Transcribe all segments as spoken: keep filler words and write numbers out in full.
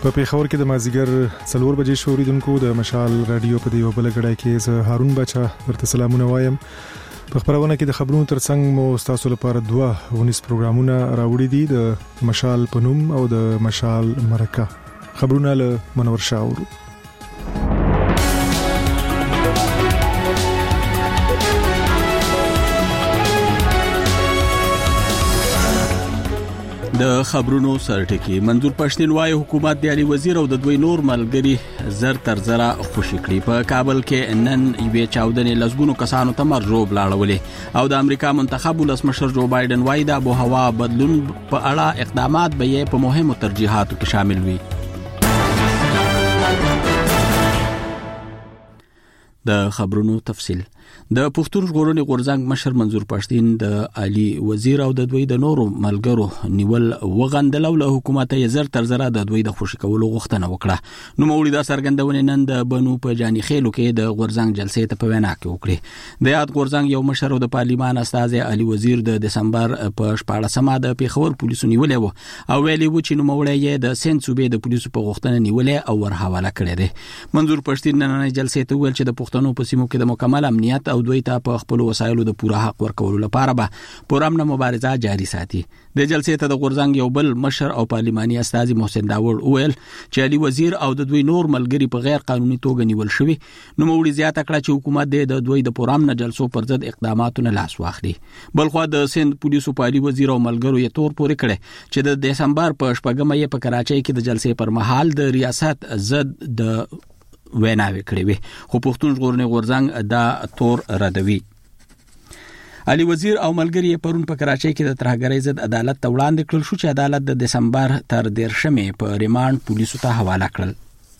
په پیښور کې د مازیګر څلور بجې شوریدونکو د مشال رادیو په دیو بل غړای کې زه هارون بچا ورته سلامونه وایم. په خبرونه کې د خبرونو ترڅنګ مو تاسو لپاره دوه ونیس پروګرامونه راوړي دي د مشال پنوم او د مشال مرکه. خبرونه له منور شاورو. د خبرونو سرټکی منظور پښتين وايي حکومت د علي وزیر او د دوی نور ملګری زر تر زره خوشی کړی. په کابل کې نن یوې چاودنې لسګونو کسانو ته مرجوب لاړولې او د امریکا منتخب ولسمشر جو بایدن وايي د آبوهوا بدلون په اړه اقدامات به یې په مهمو ترجیحاتو کې شامل وي. د خبرونو تفصیل. د پښتون ژغورنې غورځنګ مشر منظور پښتين د علي وزیر او د دوی د نورو ملګرو نیول وغندل او له حکومت یې زر تر زره د دوی د خوشی کولو غوښتنه وکړه. نو مولوی دا څرګندونه نن د بنو په جاني خېلو کې د غورځنګ جلسې ته په وینا کې وکړه. د یاد غورځنګ یو مشر او د پارلیمان استاد علي وزیر د دسمبر په شپاړسمه د پیښور پولیسو نیولې و او ویلي و چې نو مولوی یې د سند صوبې د پولیسو په غوښتنه نیولې او ورحواله کړې ده. منظور پښتين نن جلسې ته ویل چې د پښتنو په سیمو کې د مکمل امنیت او دوی ته په خپل وسایلو د پوره حق ورکولو لپاره به پرامن مبارزه جاری ساتي. د جلسې ته د غورځنګ یو بل مشر او پارلماني استاد محسن داوود ویل چې علي وزیر او د دوی نور ملګری په غیر قانوني توګه نیول شوی. نو مولوی زیاته کړه چې حکومت د دوی د پرامن جلسو پر ضد اقداماتو نه لاس واخلي. بلخو د سند پولیسو په علي وزیر او ملګرو یې تور پورې کړه چې د دسمبر په شپږمه یې په کراچۍ کې د جلسې پر مهال د ریاست ضد د ویناوي کړې وي خو پښتون ژغورنې غورځنګ دا تور ردوي. علي وزیر او ملګری پرون په کراچۍ کې د ترهګرۍ ضد عدالت ته وړاندې کړل شو چې عدالت د دسمبر تر دیرشمې په ریماند پولیسو ته حواله کړل.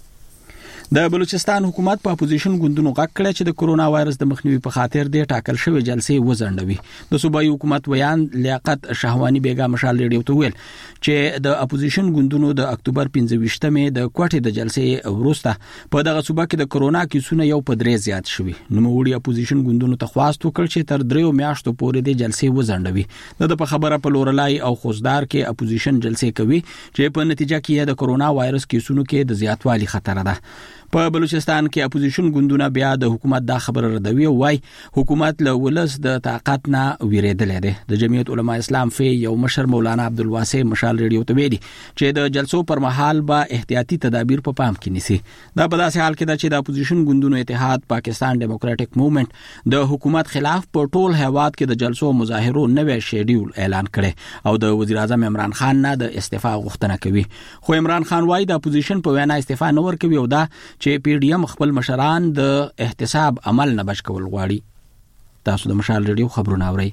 د بلوچستان حکومت په اپوزیشن ګوندونو غږ کړی چې د کورونا وایرس د مخنیوي په خاطر د ټاکل شوی جلسې وزندوي. د صوبایي حکومت ویان لیاقت شهوانی بیګا مشال ریډیو ته ویل چې د اپوزیشن ګوندونو د اکتوبر پنځه ویشتمې د کوټې د جلسې وروسته په دغه صوبه کې د کورونا کیسونه یو په درې زیات شوي. نو موړي اپوزیشن ګوندونو ته خواست وکړ چې تر دریو میاشتو پورې د جلسې وزندوي. د په خبره په لورلای او خوزدار کې اپوزیشن جلسې کوي چې په نتیجه کې د کورونا وایرس کیسونو کې د زیاتوالي خطر ده. په بلوچستان کې اپوزیشن ګوندونه بیا د حکومت دا خبره ردوي او وايي حکومت له ولس د طاقت نه ویریدل دي. د جمعیت علماء اسلام فی یو مشر مولانا عبدالواسع مشال ریډیو ته ویلي چې د جلسو پر مهال به احتیاطي تدابیر په پام کې نیسي. دا په داسې حال کې ده چې د اپوزیشن ګوندونو اتحاد پاکستان ډیموکراټک موومېنټ د حکومت خلاف په ټول هیواد کې د جلسو مظاهرو نوې شیډول اعلان کړي او د وزیر اعظم عمران خان نه د استعفا غوښتنه کوي. خو عمران خان وايي د اپوزیشن په وینا استعفا نه ورکوي او دا چې پی ډی ایم خپل مشران د احتساب عمل نه بچ کول غواړي. تاسو د مشال ریډیو خبرونه اورئ.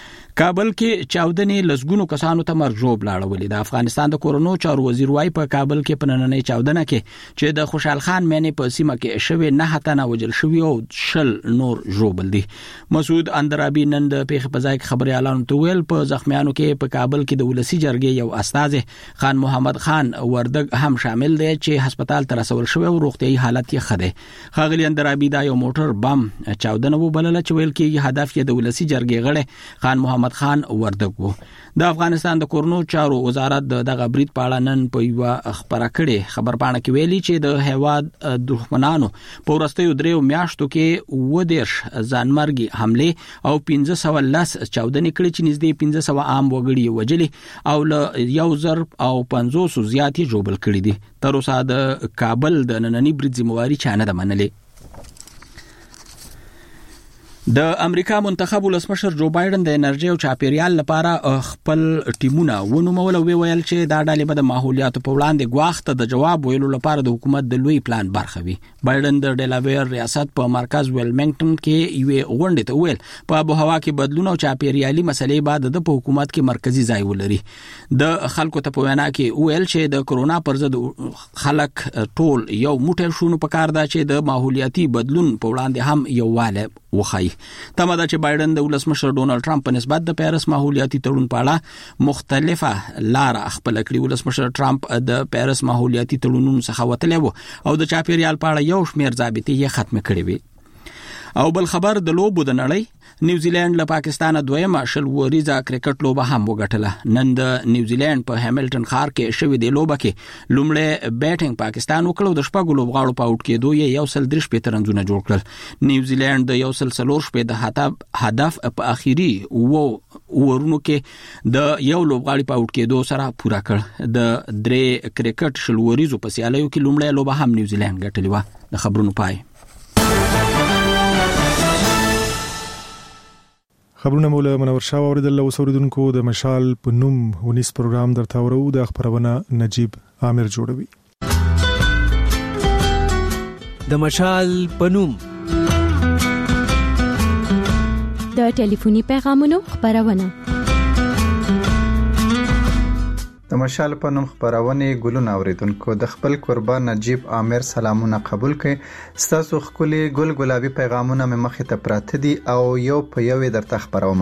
کابل کې چاودنې لسګونو کسانو ته مرجوب لاړولې. د افغانستان د کورونو چارو وزیر وايي په کابل کې په نننۍ چاودنه کې چې د خوشحال خان مېنې په سیمه کې شوی نه تنه وجل شوی او شل نور ژوبل دي. مسعود اندرابي نن د پیښې په ځای کې خبري اعلان ویل په زخمیانو کې په کابل کې د ولسی جرګې یو استاد خان محمد خان وردګ هم شامل دی چې هسپتال ته رسول شوی او روغتيایي حالت یې ښه دی. خاغلی اندرابي دا یو موټر بم چاودنه وبلله چې ویل کې هدف یې د ولسی جرګې غړي خان محمد خان وردګ وو. د افغانستان د کورونو چارو وزارت دغه برید په اړه نن په یو خبره کړې خبرپاڼه کې ویلي چې د هیواد دښمنانو په ورستیو دریو میاشتو کې ودیرش ځانمرګي حمله او پنځه سوه لس چاودنې کړې چې نږدې پنځه سوه عام وګړي وجلي او له یو زر او پنځوس زیاتې جوړبل کړي دي. تر اوسه د کابل د نننۍ برید ذمہواری چا نه ده منلې. د امریکا منتخب ولسمشر جو بایدن د انرژي او چاپیریال لپاره خپل ټیمونه ونومول او ویل چې دا ډلې به د ماحولیاتو په وړاندې غواخته د جواب ویلو لپاره د حکومت د لوی پلان برخه وي. بایدن د ډیلاویر ریاست په مرکز ویلمنګټن کې یو غونډه ته ویل په آبوهوا کې بدلون او چاپیریالي مسلې بعد د حکومت کې مرکزی ځای ولري. د خلکو ته په وینا کې ویل چې د کرونا پر ضد خلک ټول یو موټی شونه پکار دا چې د ماحولیاتي بدلون په وړاندې هم یو واله وخی. تمه ده چې بایدن د ولسمشر ډونالد ټرمپ په نسبت د پیرس ماحولیاتي تړون په اړه مختلفه لار خپل کړی. ولسمشر ټرمپ د پیرس ماحولیاتي تړونونو څخه وتلی و او د چاپیریال په اړه یو شمېر ضابطې یې ختم کړې وي. او بل خبر د لوبو د نړۍ نیوزیلند له پاکستان دویمه شل وریزه کرکټ لوبه هم وګټله. نن د نیوزیلند په هیملټن ښار کې شوې د لوبه کې لومړی بیټینګ پاکستان وکړ او د شپږو لوبغاړو په اوټ کېدو یې یو سل درې شپېته رنونه جوړ کړل. نیوزیلند د یو سل څلور شپېته هدف په اخیری و ورونو کې د یو لوبغاړي په اوټ کېدو سره پوره کړ. د درې کرکټ شل وریزو په سیالیو کې لومړی لوبه هم نیوزیلند ګټلې وه. د خبرونو پای. خبرونه مولا منور شاه اوریدل او اوریدونکو د مشال په نوم ونیس پروګرام درته ورو د خبرونه نجیب عامر جوړوي. د مشال په نوم د ټلیفوني پیغامونو خبرونه د مشال په نوم خبرونه ګلونه اوریدونکو د خپل قربان نجیب عامر سلامونه قبول کړئ. ستاسو خولي ګل ګلابي پیغامونه مې مخې ته پراته دي او یو په یو درته خبروم.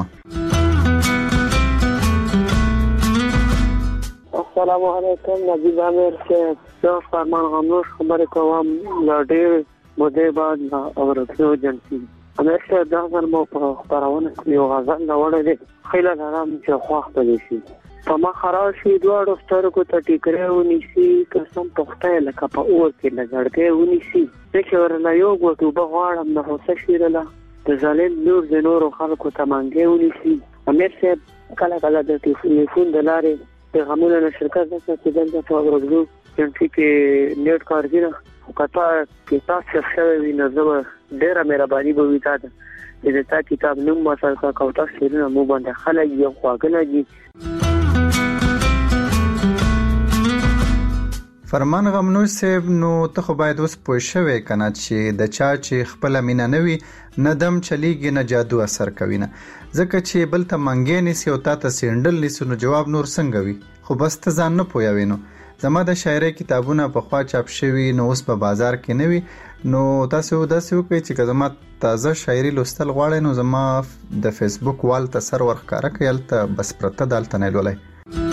السلام علیکم نجیب عامر سے فرمان غموش خبر کوم لا ډیر مده بعد اورتو جنسي همیشه دا غرمو په خبرونه یو غزل راوړل دي خیلی آرام چې خوښ پدې شي فما خراج شي دوړو سترګو ته ټیکره ونیسي قسم پخته لکه په اور کې لګړګې ونیسي چې ورنه یو غوټو بغواړم نه هوسه شیرله د ظالم نور د نورو خلکو ته مانګې ونیسي. امیر صاحب کله کله د ټلیفون د لارې پیغامونه نشر کوي چې دلته په ورغلو چې کې نیټ کارګره او کته کې تاسو څه وی نه زما ډیره مهرباني به وي تاسو چې دا کتاب نوم ما سره کاوتا شیرونه مو باندې خلک یو خواګنه دي. فرمان غمنوش صاحب نو ته خو باید اوس پوه شوې کنه چې د چا چې خپل مینا نوي ندم چلیږي نه جادو اثر کوي نه ځکه چې بل ته منګې نسی او تا ته سینډل نسی نو جواب نور څنګه وي خو بس ته ځان نه پوهاوي. نو زما د شاعري کتابونه په خوا چاپ شوي نو اوس په بازار کې نوي نو تاسو داسې وکړئ چې زما تازه شاعري لوستل غواړئ نو زما د فیسبوک وال ته سر ورخاره کړئ هلته بس پرته دالته نه لولئ.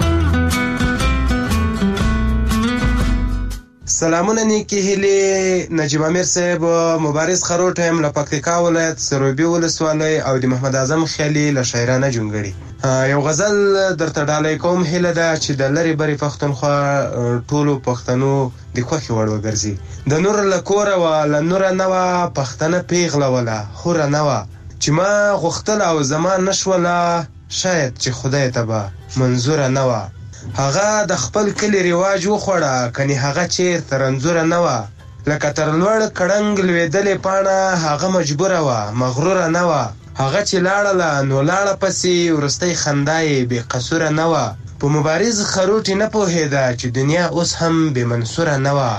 سلامونه نیکی هیله نجیب عامر صاحب مبارز خروټ هم له پکتیکا ولایت سروبي ولسوالۍ او د محمد اعظم خیالي له شاعرانه جونګړي یو غزل درته ډالۍ کوم هیله ده چې د لری بری پښتونخوا ټولو پښتنو د خوښي وړ وګرځي. د نور له کور او له نور نوا پښتنه پیغله ولا خور نوا چې ما غختل او زمان نشولا شاید چې خدای تبا منظور نوا هغه د خپل کلی رواج وخوړه کني هغه چې ترنزور نه و لکه تر لوړ کړنګ لویدلې پاڼه هغه مجبوره و مغرور نه و هغه چې لاړه نو لاړه پسې ورستۍ خندای به قصور نه و په مبارز خروټ نه پوهیدا چې دنیا اوس هم به منصور نه و.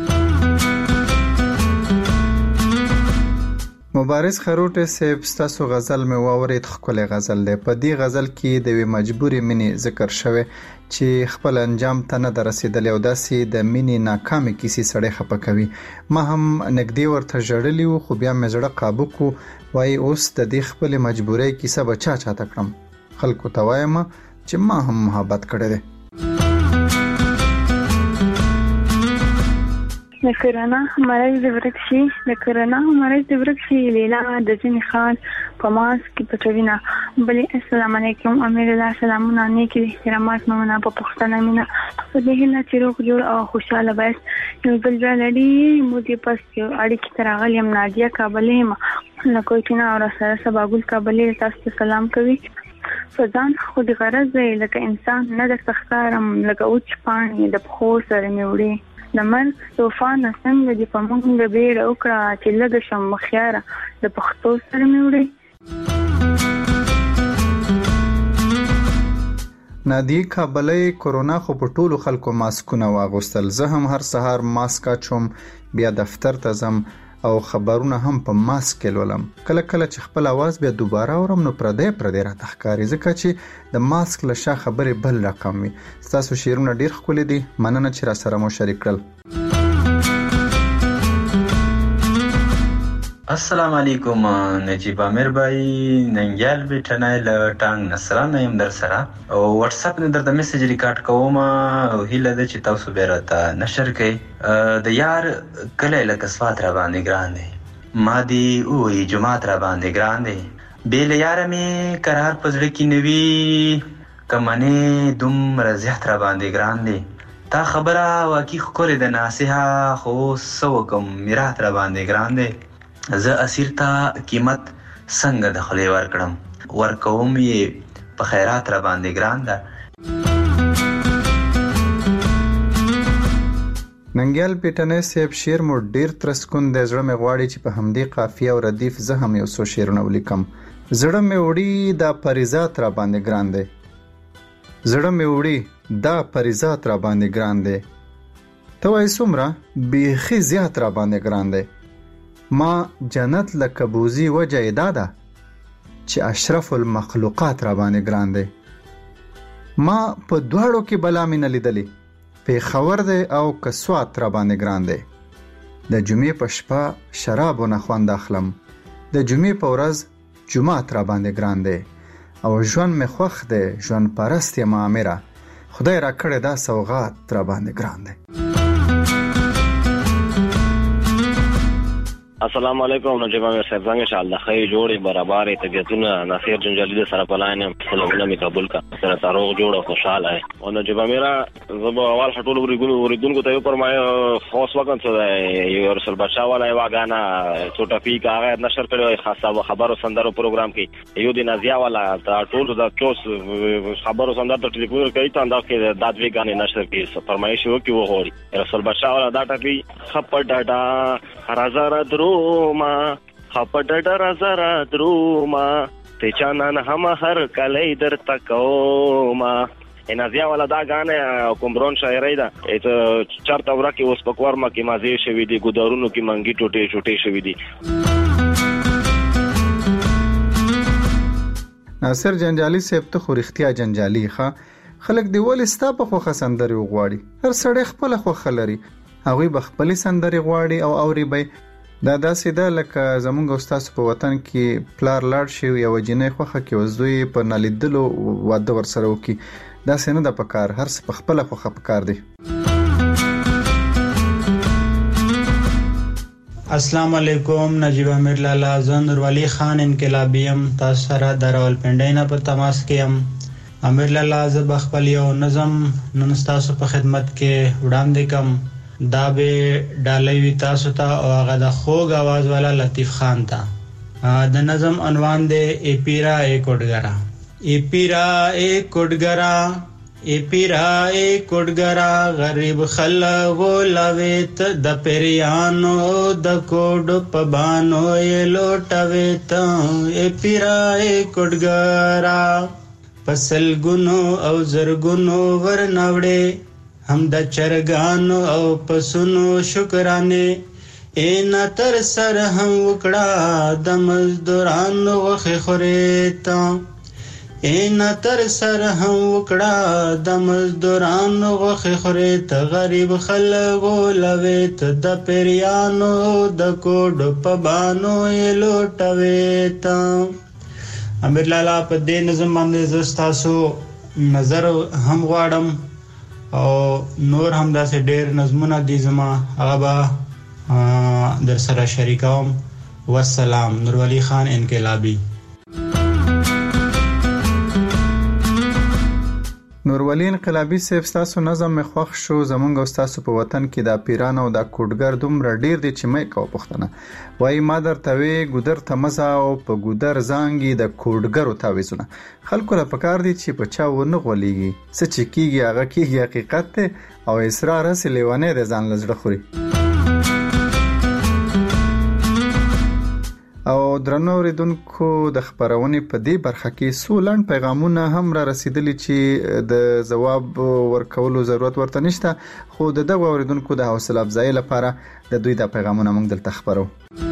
مبارز خروټ صاحب ستاسو غزل مې واورید خپل غزل دی. په دې غزل کې د وی مجبوري منی ذکر شوی چې خپل انجام ته نه رسیدلی او داسې د مینې ناکامې کیسې سړی خپه کوي. ما هم نږدې ورته ژړلی وو خو بیا مې زړه قابو کو وایي اوس د دې خپل مجبورۍ کیسه به چا چاته کړم خلکو ته وایم چې ما هم محبت کړی دی. د کرونا مرض د ورکشي د کرونا مرض د ورکشي لیلا د ځین خان په ماس کې پټوینا بلې السلام علیکم امیر الله سلامونه نیکی احترامات مونږه په پښتنه مینا په دې هله چې روغ جوړ او خوشاله بس یو بل ځلړي مو دې پس یو اړیکې ترغل یم نادیا کابلې ما لکه چې نه اور سره سباګل کابلې تاسو سلام کوي فزان خو د غرض لکه انسان نه د تخکارم لکه اوچ پانی د خو سره میوړي د مرګ طوفان څنګه دی په موږ د بیړ وکړه چې لږ شم مخیاره د پښتو سره مې وړي. نادی کابلې کورونا خو په ټولو خلکو ماسکونه واغوستل. زه هم هر سهار ماسک اچوم بیا دفتر ته ځم او خبرونه هم په ماسک لولم. کله کله چې خپل आवाज بیا دوباره اورم نو پردې پردې را تخکاری ځکه چې د ماسک له شا خبرې بل رقم وي. تاسو شیرونه ډیر ښکلي دي مننه چې را سره مو شریک کړل. السلام علیکم نجیب عامر بھائی ننګیال بیٹنای له ټانګ نصرانه يم در سره او واتس اپ نه درته میسج ریکارډ کوم او هیله ده چې تاسو به راته نشر کړئ. د یار کله لکه سوات را باندې ګران دی ما دی وې جمعات را باندې ګران دی بیل یار می قرار پزړه کې نوی کمنه دومره زیات را باندې ګران دی تا خبره واقعي خوري د ناصحه خو سو کوم میرات را باندې ګران دی زه اسیر ته قیمت څنګه د خلې ور کړم ورکوم یې په خیرات را باندې ګران ده. ننګیال پیټنې صاحب شعر مو ډیر ترسکون د زړه مې غواړي چې په همدې قافیه او ردیف زه هم یو څو شعرونه ولیکم. زړه مې وړي دا پریزات را باندې ګران دی زړه مې وړي دا پریزات را باندې ګران دی ته وایې څومره بیخي زیات را باندې ګران دی ما جنت لکه بوزي وجه یې دا ده چې اشرف المخلوقات را باندې ګران دی ما په دواړو کې بلا مې نه لیدلې پیښور دی او کسوات را باندې ګران دی د جمعې په شپه شرابونه خوند اخلم د جمعې په ورځ جمعات را باندې ګران دی او ژوند مې خوښ دی ژوند پرست یم امره خدای را کړی دا سوغات را باندې ګران دی. السلام علیکم نجیب امیر صاحب څنګه شال د خیر جوړې برابرې طبيعتونه ناصر جنجالي د سره پلاین سلامونه می قبول کا سره تاروغ جوړ او خوشاله ہے او نجیب امیر زب اول هټول ورګونو ورګونو ته پر ما خاص وکم څه یو رسول بادشاہ والا واغانا څوټه پی کا هغه نشر کړو خاصه خبرو سندرو پروګرام کې یو دین ازیا والا ټول د چوس خبرو سندر ته ټلیفون کوي ته انداز کې دادوی غانې نشر کې فرمایش وکي و غوري رسول بادشاہ والا دا ټپی خپړ ډاډا هزار درو ما خپټ ډر زرا دروما ته چانن هم هر کلی در تکوما ان ازیا ولا دا غانه کومبرون شاعری دا ته چرته ورکه اوس پکورما کې مازی شوی دی ګدارونو کې منګي ټوټه ټوټه شوی دی. ناصر جنجالي صاحب ته خو رښتیا جنجالي ښه خلک دی ول ستا په خو خسندري غواړي هر سړی خپل خو خلري هغه به خپل سندري غواړي او اوري به دا داسې ده لکه زمونږ استاد په وطن کې پلار لاړ شي یو جنې خوخه کې وزوی په نالیدلو واده ور سره وکي داسې نه د پکار هر څه په خپل خوخه پکار دی. السلام علیکم نجیب امیر لالا زنور ولی خان انقلابیم تاسو سره درول پندینا په تماس کې ام امیر لالا زب خپل یو نظم نن تاسو په خدمت کې وړاندې کوم دا به ډالوي تاسو ته او هغه د خوږ आवाज والا لطیف خان ته د نظم عنوان دی ای پیرا ای کوډګرا ای پیرا ای کوډګرا ای پیرا ای کوډګرا غریب خلغو لويت د پیریانو د کوډ پبانو ی لوټويت ای پیرا ای کوډګرا پسل ګونو او زرګونو ورنوړې هم د چرګانو او پسونو شکرانه ان تر سر هم وکړه د مزدورانو وخه خوريتا ان تر سر هم وکړه د مزدورانو وخه خوريتا غریب خلغو لويت د پیریانو د کوډ پبانو ی لوټويتا. امیر لالا په دې نظم باندې زستاسو نظر هم غواړم او نور هم داسې ډېر نظمونه دي زما هغه به در سره شریکوم. والسلام. نور ولی خان انقلابی. نور ولی انقلابی صاحب تاسو نظم مخوخ شو زمونږ استاد په وطن کې دا پیران او دا کوډګر دومره ډیر دي چې مې کو پښتنه وای ما درته وی ګودر ته مزه او په ګودر زانګي د کوډګر او تاويزونه خلکو لا پکار دي چې په چا ونه غوليږي څه چې کیږي هغه کیږي حقیقت ته او اصرار سره لیوانه د ځان لزړه خوري. او درنو اوریدونکو د خبرونه په دې برخه کې سولند پیغامونه هم را رسیدلي چې د جواب ورکولو ضرورت ورته نشته خو د دغه اوریدونکو د حوصله افزایی لپاره د دوی د پیغامونه موږ دلته خبرو.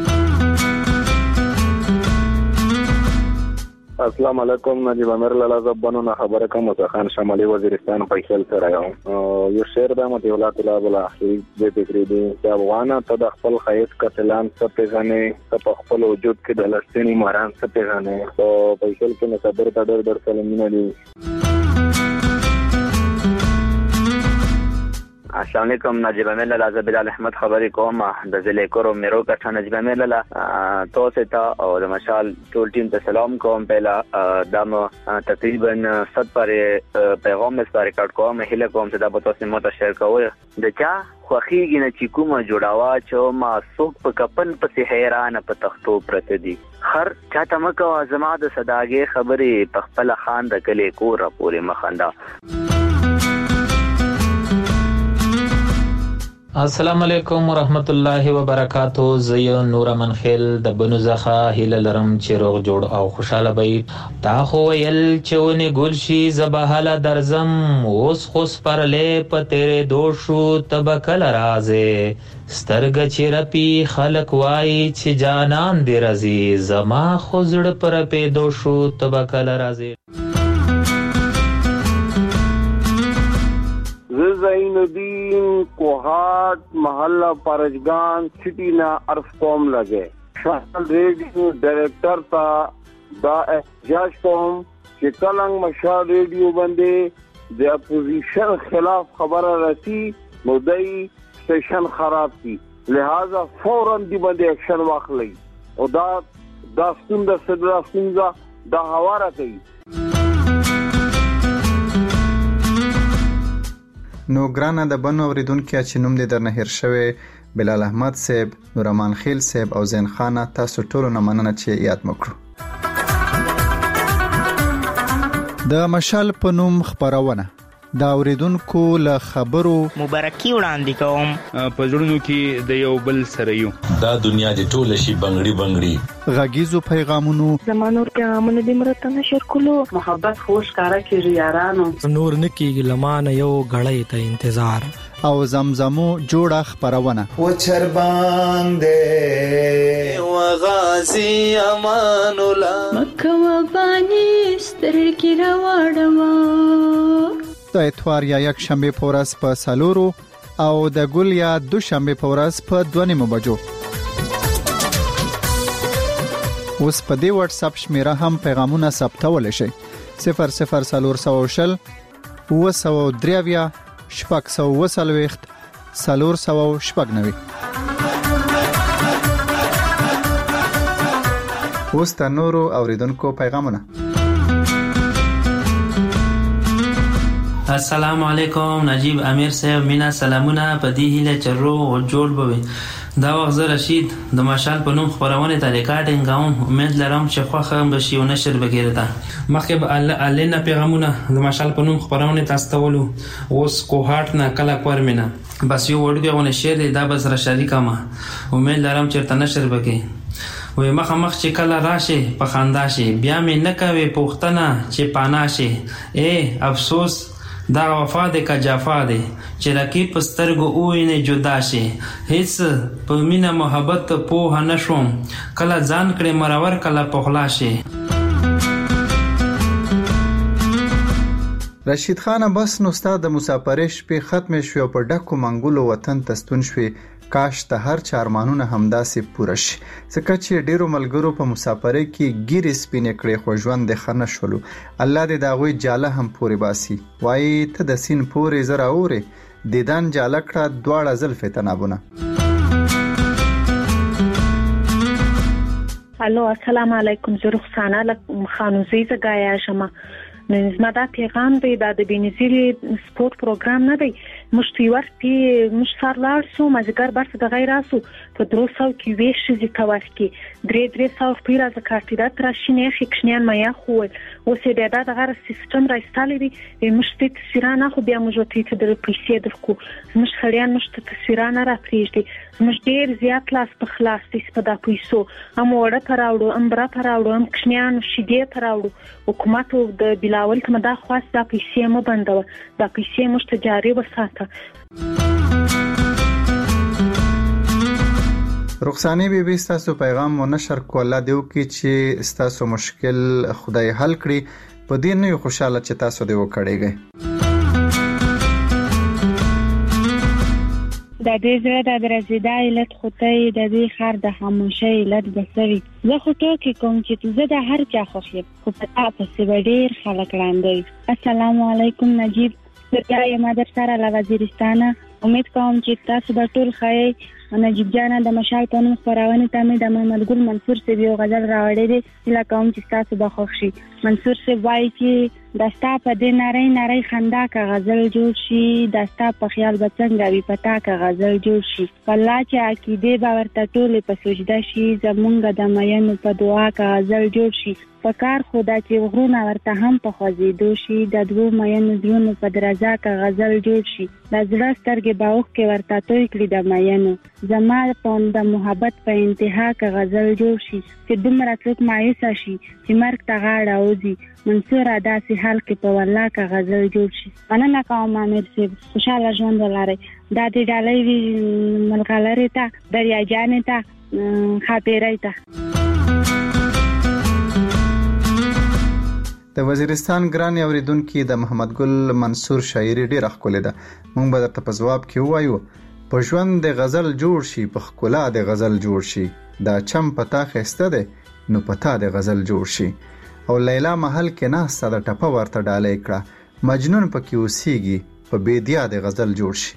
السلام علیکم نجیب امیر لالا زبانو نه خبره کوم ته خان شمالي وزیرستان فیصل سره یم یو شعر د مت ولات الله بل اخري د فکر دي چې افغان ته د خپل خیس قتلان څه پیژنې په خپل وجود کې د لستنی ماران څه پیژنې او فیصل کې نه صبر ته ډېر ډېر سلامونه دي. السلام علیکم نجیب امیر لاله زه بلال احمد خبرې کوم د ضلع کورو میرو کټه نجیب امیر لاله تاسو ته او د مشال ټول ټیم ته سلام کوم. پهلا دمو تقریبا صد پر پیغام مې سره کټ کوم هله کوم چې دا به تاسو مو ته شیر کوی د چا خوخیږي نه چې کومه جوړاوا چې ما څوک په کپن پسې حیران په تختو پرته دي هر چاته مکو زما د صداګه خبرې په خپل خان د کلی کور پورې مخنده. السلام علیکم ورحمت الله وبرکاتہ. زه نور من خیل د بنو زخه هله لرم چې روغ جوړ او خوشاله وي. تا خو ویل چونه ګلشي زبهاله درزم اوس خوس پرلې په تیرې دوشو تبکل رازه سترګ چیرپی خلق وای چې جانان دی رزي زما خوزړ پر په دوشو تبکل رازه. زین الدین کوهات محلہ پرجگان سٹی نا عرف قوم لگے شاہل ریڈیو ڈائریکٹر تا دا احتجاج قوم کہ کلنگ مشال ریڈیو بندے دے اپوزیشن خلاف خبر رسی مدعی سٹیشن خراب کی لہذا فوراً دی بندے ایکشن واخلی او دا دا ستون دا صدرہ سنزا دا حوارہ کئی. نو ګرانه د بنو اوریدونکو چې نوم دې درنه هیر شوی بلال احمد صاحب، نورمان خیل صاحب او زین خان، تاسو ټول نه مننه چې یاد مکړو. د مشال په نوم خبرونه دا اوریدونکو له خبرو مبارکي وړاندې کوم په ژوندونو کې د یو بل سره یو دا دنیا د ټوله شي بنگړي بنگړي غږیزو پیغامونو زمانور پیغامونه د مرته نشر کولو محبت خوش کارا کیږي یارانو نور نکیږي لمانه یو غړې ته انتظار او زمزمو جوړه خبرونه و چربان دې و غازی امان الله مکه و بانی سترګې راوړم د اتوار یا یک شنبه پورس په سالورو او د ګل یا دو شنبه پورس په دوه نیمو بجو. اوس په دې واتس اپ شمیره هم پیغامونه ثبتول شي صفر صفر سالور سوشل و سو دریویا شپږ سو وسلويخت سالور سو شپږ نوي. اوس د نورو اوریدونکو پیغامونه. السلام علیکم نجیب امیر صاحب، مینا سلامونه په دې هیله چې روغ او جوړ بوي. دا وخت زه رشید د مشال په نوم خبرونه ته ریکارډینګ کوم. امید لرم چې خوښه بشي او نشر بګیرته. مخکې به الینا پیغامونه د مشال په نوم خبرونه تاسو ته ولو. اوس کوهات نه کله کورمنه بس یو وړوګونه شعر دا به سره شریکه ما. امید لرم چې تر نشر بګی وې مخه مخ چې کله راشه په خندا شي بیا مې نه کوي پوښتنه چې پانا شي. اے افسوس دا وفا دې کا جفا دې چې رقیب پسترګو اوینه جدا شي. هیڅ په مینا محبت په نشوم کله ځان کړې مرور کله پخلا شي. رشید خان بس نو استاد د مسافرش په ختم شو په ډکو منګولو وطن تستون شوي. کاش ته هر چارمانونه همداسې پوره شي ځکه چې ډیرو ملګرو په مسافرۍ کې ګیرې سپینې کړې خو ژوند د خنه شولو. الله دې دا غوي جاله هم پوري باسي. وای ته د سین پوري زرا اوري دیدان جاله کړه دواړه زلفې تنابونه. الو السلام علیکم زه رخسانه خانوزی زګایا شمه. نن زما دا پیغام دی دا د بینزیری سپورت پروګرام نه دی. مشتي ورتي مش سار لار سو مازګر برس د غیر اسو په دروسو کې ویش زی تواسکی درې درې سو پیرا ز کارتیدات راشینه خښنیان میا خو او سه دا د غیر سیستم راستالې دی مشتي تسیرانه خو بیا موجوتی ته د پیسې درکو مش خړیان مشته تسیرانه را پریږدي مش ډیر زیات لاس په خلاص دي په دا پیسو ام وړه تراوړو ام برا تراوړو ام خښنیان شیدې تراوړو حکومت د بلاول ته دا خاص دا پیسې مو بندوه دا پیسې مشته جاری وساته. رخصانی بی بی ستاسو پیغام و نشر کو الله دیو کی چې ستاسو مشکل خدای حل کړي په دې نه خوشاله چې تاسو دیو کړیږئ. د دې زړه د درزیدا علت خوتای د دې خار د خاموشي علت بسوي. زه خو ټوکی کوم چې زه د هر چا خوښ خو په تاسو به ډیر خلک لاندې. السلام علیکم نجیب زه یم در سره له وزیرستان امید کوم چې تاسو به ټول ښه نجیب جان د مشال په نوم خپرونه ته مې د محمد ګل منصور صاحب یو غزل راوړی دی چې کوم چې تاسو به خوښ شي. منصور صاحب وایي چې دستا په دې نری نری خندا کا غزل جوړ شي، دستا په خیال به څنګه وي پتا کا غزل جوړ شي. الله چې عقیده به ورته ټولې په سجده شي، زمونږ د مینو په دعا کا غزل جوړ شي. پکار خدا چې غرونه ورته هم په خوځېدو شي، د دوو مینو زړونو په درزا کا غزل جوړ شي. د زړه سترګې به اوښکې ورته توی کړي د مینو، زما په د محبت په انتها کا غزل جوړ شي. چې دومره څوک مایوسه شي چې مرګ ته غاړه وځي، منصوره داسې حال کې په والله کا غزل جوړ شي. مننه کوم امیر صاحب، خوشحاله ژوند ولرئ. دا دې ډالۍ وي ملغلرې ته، دریا جانې ته، ښاپیرۍ ته. د وزیرستان ګران اوریدونکو د محمد ګل منصور شاعري ډیره ښکلې ده. موږ به درته په ځواب کې ووایو په ژوند د غزل جوړ شي، په ښکلا د غزل جوړ شي، دا چم پتا خسته ده نو پتا د غزل جوړ شي. او لیلا محل کې ناسته د ټپه ورته ډالۍ کړه، مجنون پکې اوسېږي په بیدیا د غزل جوړ شي.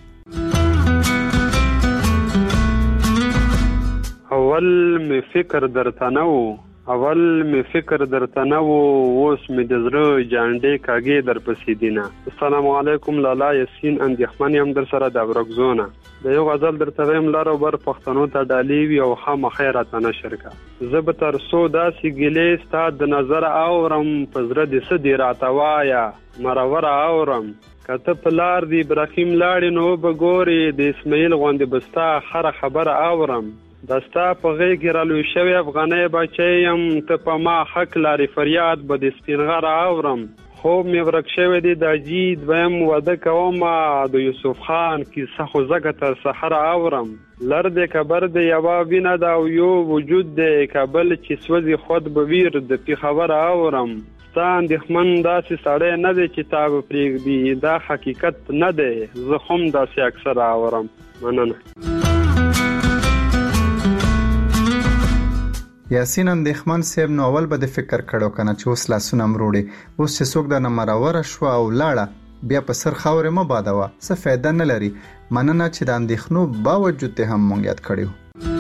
اول می فکر درته نه و، اول می فکر درته نه و، اوس می د زړه جانډې کاږې در پسې دینه. السلام علیکم لالا یاسین اندېښمن یم در سره د ابرګزونه. د یو غزل درته وایم لر او بر پښتنو ته ډالۍ وي او خامخا راته نشر کړه. زه به تر څو داسې ګیلې ستا د نظر اورم، په زړه دې څه دې راته وایه مرور اورم. که ته په لار د ابراهیم لاړې نو به ګورې، د اسماعیل غوندې به ستا هره خبره اورم. د ستا په غېږ کې رالوی شوی افغانی بچی یم، ته په ما حق لارې فریاد به د سپین غر اورم. خوب مې ورک شوی دی د اجي دویم واده کومه، د یوسف خان کیسه خو ځکه تر سحر اورم. لر دی کبر دی یوه وینه ده او یو وجود دی، کابل چې سوځي خود به ویر د پی خبر اورم. ستا اندېښمن داسې سړی نه دی چې تا به پرېږدي، دا حقیقت نه دی، زه هم داسې اکثر اورم. مننه. یاسین اندېښمن صاحب، نو اول به د فکر کړو کنه چې اوس لاسونه مروړي، اوس چې څوک د نمروره شو او لاړه بیا په سر خاورې مه بادوه، څه فایده نه لري. مننه چې د اندېښنو باوجود دې هم مونږ یاد کړی.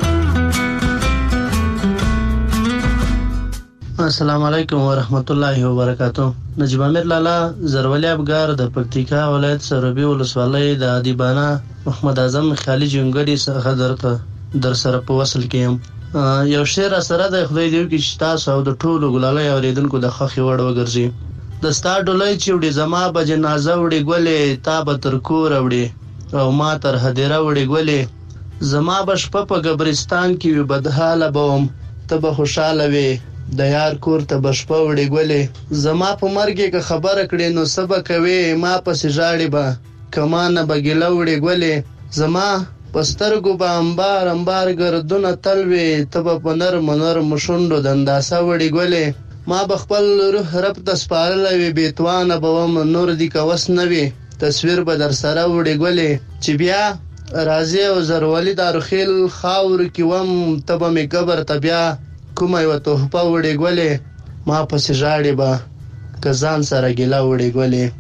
السلام علیکم ورحمت الله وبرکاتہ. نجیب امیر لالا زرولی افګار د پکتیکا ولایت سروبي ولسوالۍ د ادیبانه محمد اعظم خیالي جونګړي څخه درته در سره په وصل کې یم. یو شعر سره د خدای دیو کې تاسو او د ټولو ګلالۍ اوریدونکو د خخي وړ وګرځي. د ستا ډولۍ چې وړي زما به جنازه وړي ګلې، تا به تر کور وړي او ما تر هدیره وړي ګلې. زما به شپه په قبرستان کې وي بدحاله بوم، ته به خوشحاله وي د یار کور ته به شپه وړي ګلې. زما په مرګ کې خبره کړې نو څه به کوې، ما پسې ژاړې به کمانه به ګیله وړي ګلې. زما پسترګو به امبار امبار ګردونه تلوي، ته به په نرمو نرمو شونډو د انداسه وړي ګلې. ما به خپل روح رب ته سپارلی وي، بېتوانه به وم نور دې کوس نه وي، تصویر به در سره وړي ګلې. چې بیا راځې او زرولي دارخیل خاورو کې وم، ته به مې قبر ته بیا کومه یوه تحفه وړي ګلې. ما پسې ژاړې به که ځان سره ګیله وړي ګلې.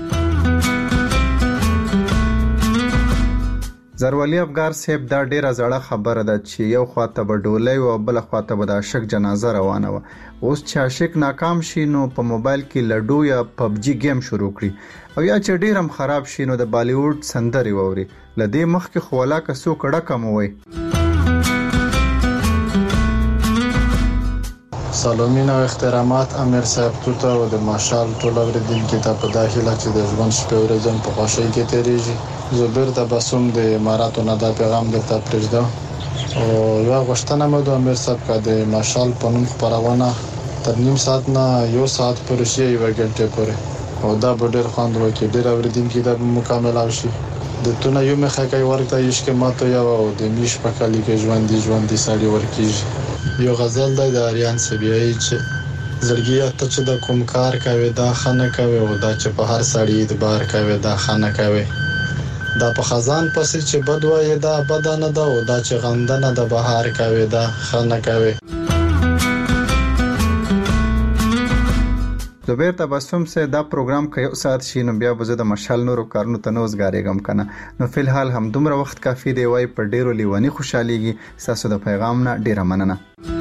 زرولی افګار صاحب، دا ډیره زړه خبره ده چې یو خواته به ډولۍ او بل خواته به د عاشق جنازه روانه وه. اوس چې عاشق ناکام شي نو په موبایل کې لډو یا پبجي گیم شروع کړي، او یا چې ډیر هم خراب شي نو د بالیوډ سندرې واوري. له دې مخکې خو ولاکه څوک ډکه مو وی. سلامین او احترامات امیر صاحب ته او د ماشال ټول اوریدونکو ته په داخله چې د ژوند شپه ورځم په خوشی کې تیریږي. زبر د بسوم د اماراتو نه دا پیغام درته پرېږدم. او یو غوښتنه مې د امیر صاحب کا د ماشال په نوم خپرونه تر نیم ساعت نه یو ساعت پورې شي، یو غنټه پورې، او دا به ډېر خوند وکړي، ډېر اوریدونکو ته مکمل شي. د تونه یو مخه کوي ورته عشق ماته یو او د میش په کلی کې ژوندۍ ژوندۍ سړی ورکیږي. یو غزل دی د اریان سبیایی چې زړګي ته چې د کوم کار کوي دا خنه کوي، او دا چې په هر سړی اعتبار کوي دا خنه کوي. دا په خزان پسې چې بد وایي دا بد نه ده، او دا چې غندنه د بهار کوي دا خنه کوي. زبیر تبسم سه دا پروګرام که یو ساعت شي نو بیا به زه د مشال نورو کارونو ته نه وزګارېږم که نه. نو فی الحال هم دومره وخت کافي دی. وایي په ډېرو لیوني خوشحالېږي. ستاسو د پیغام نه ډېره مننه.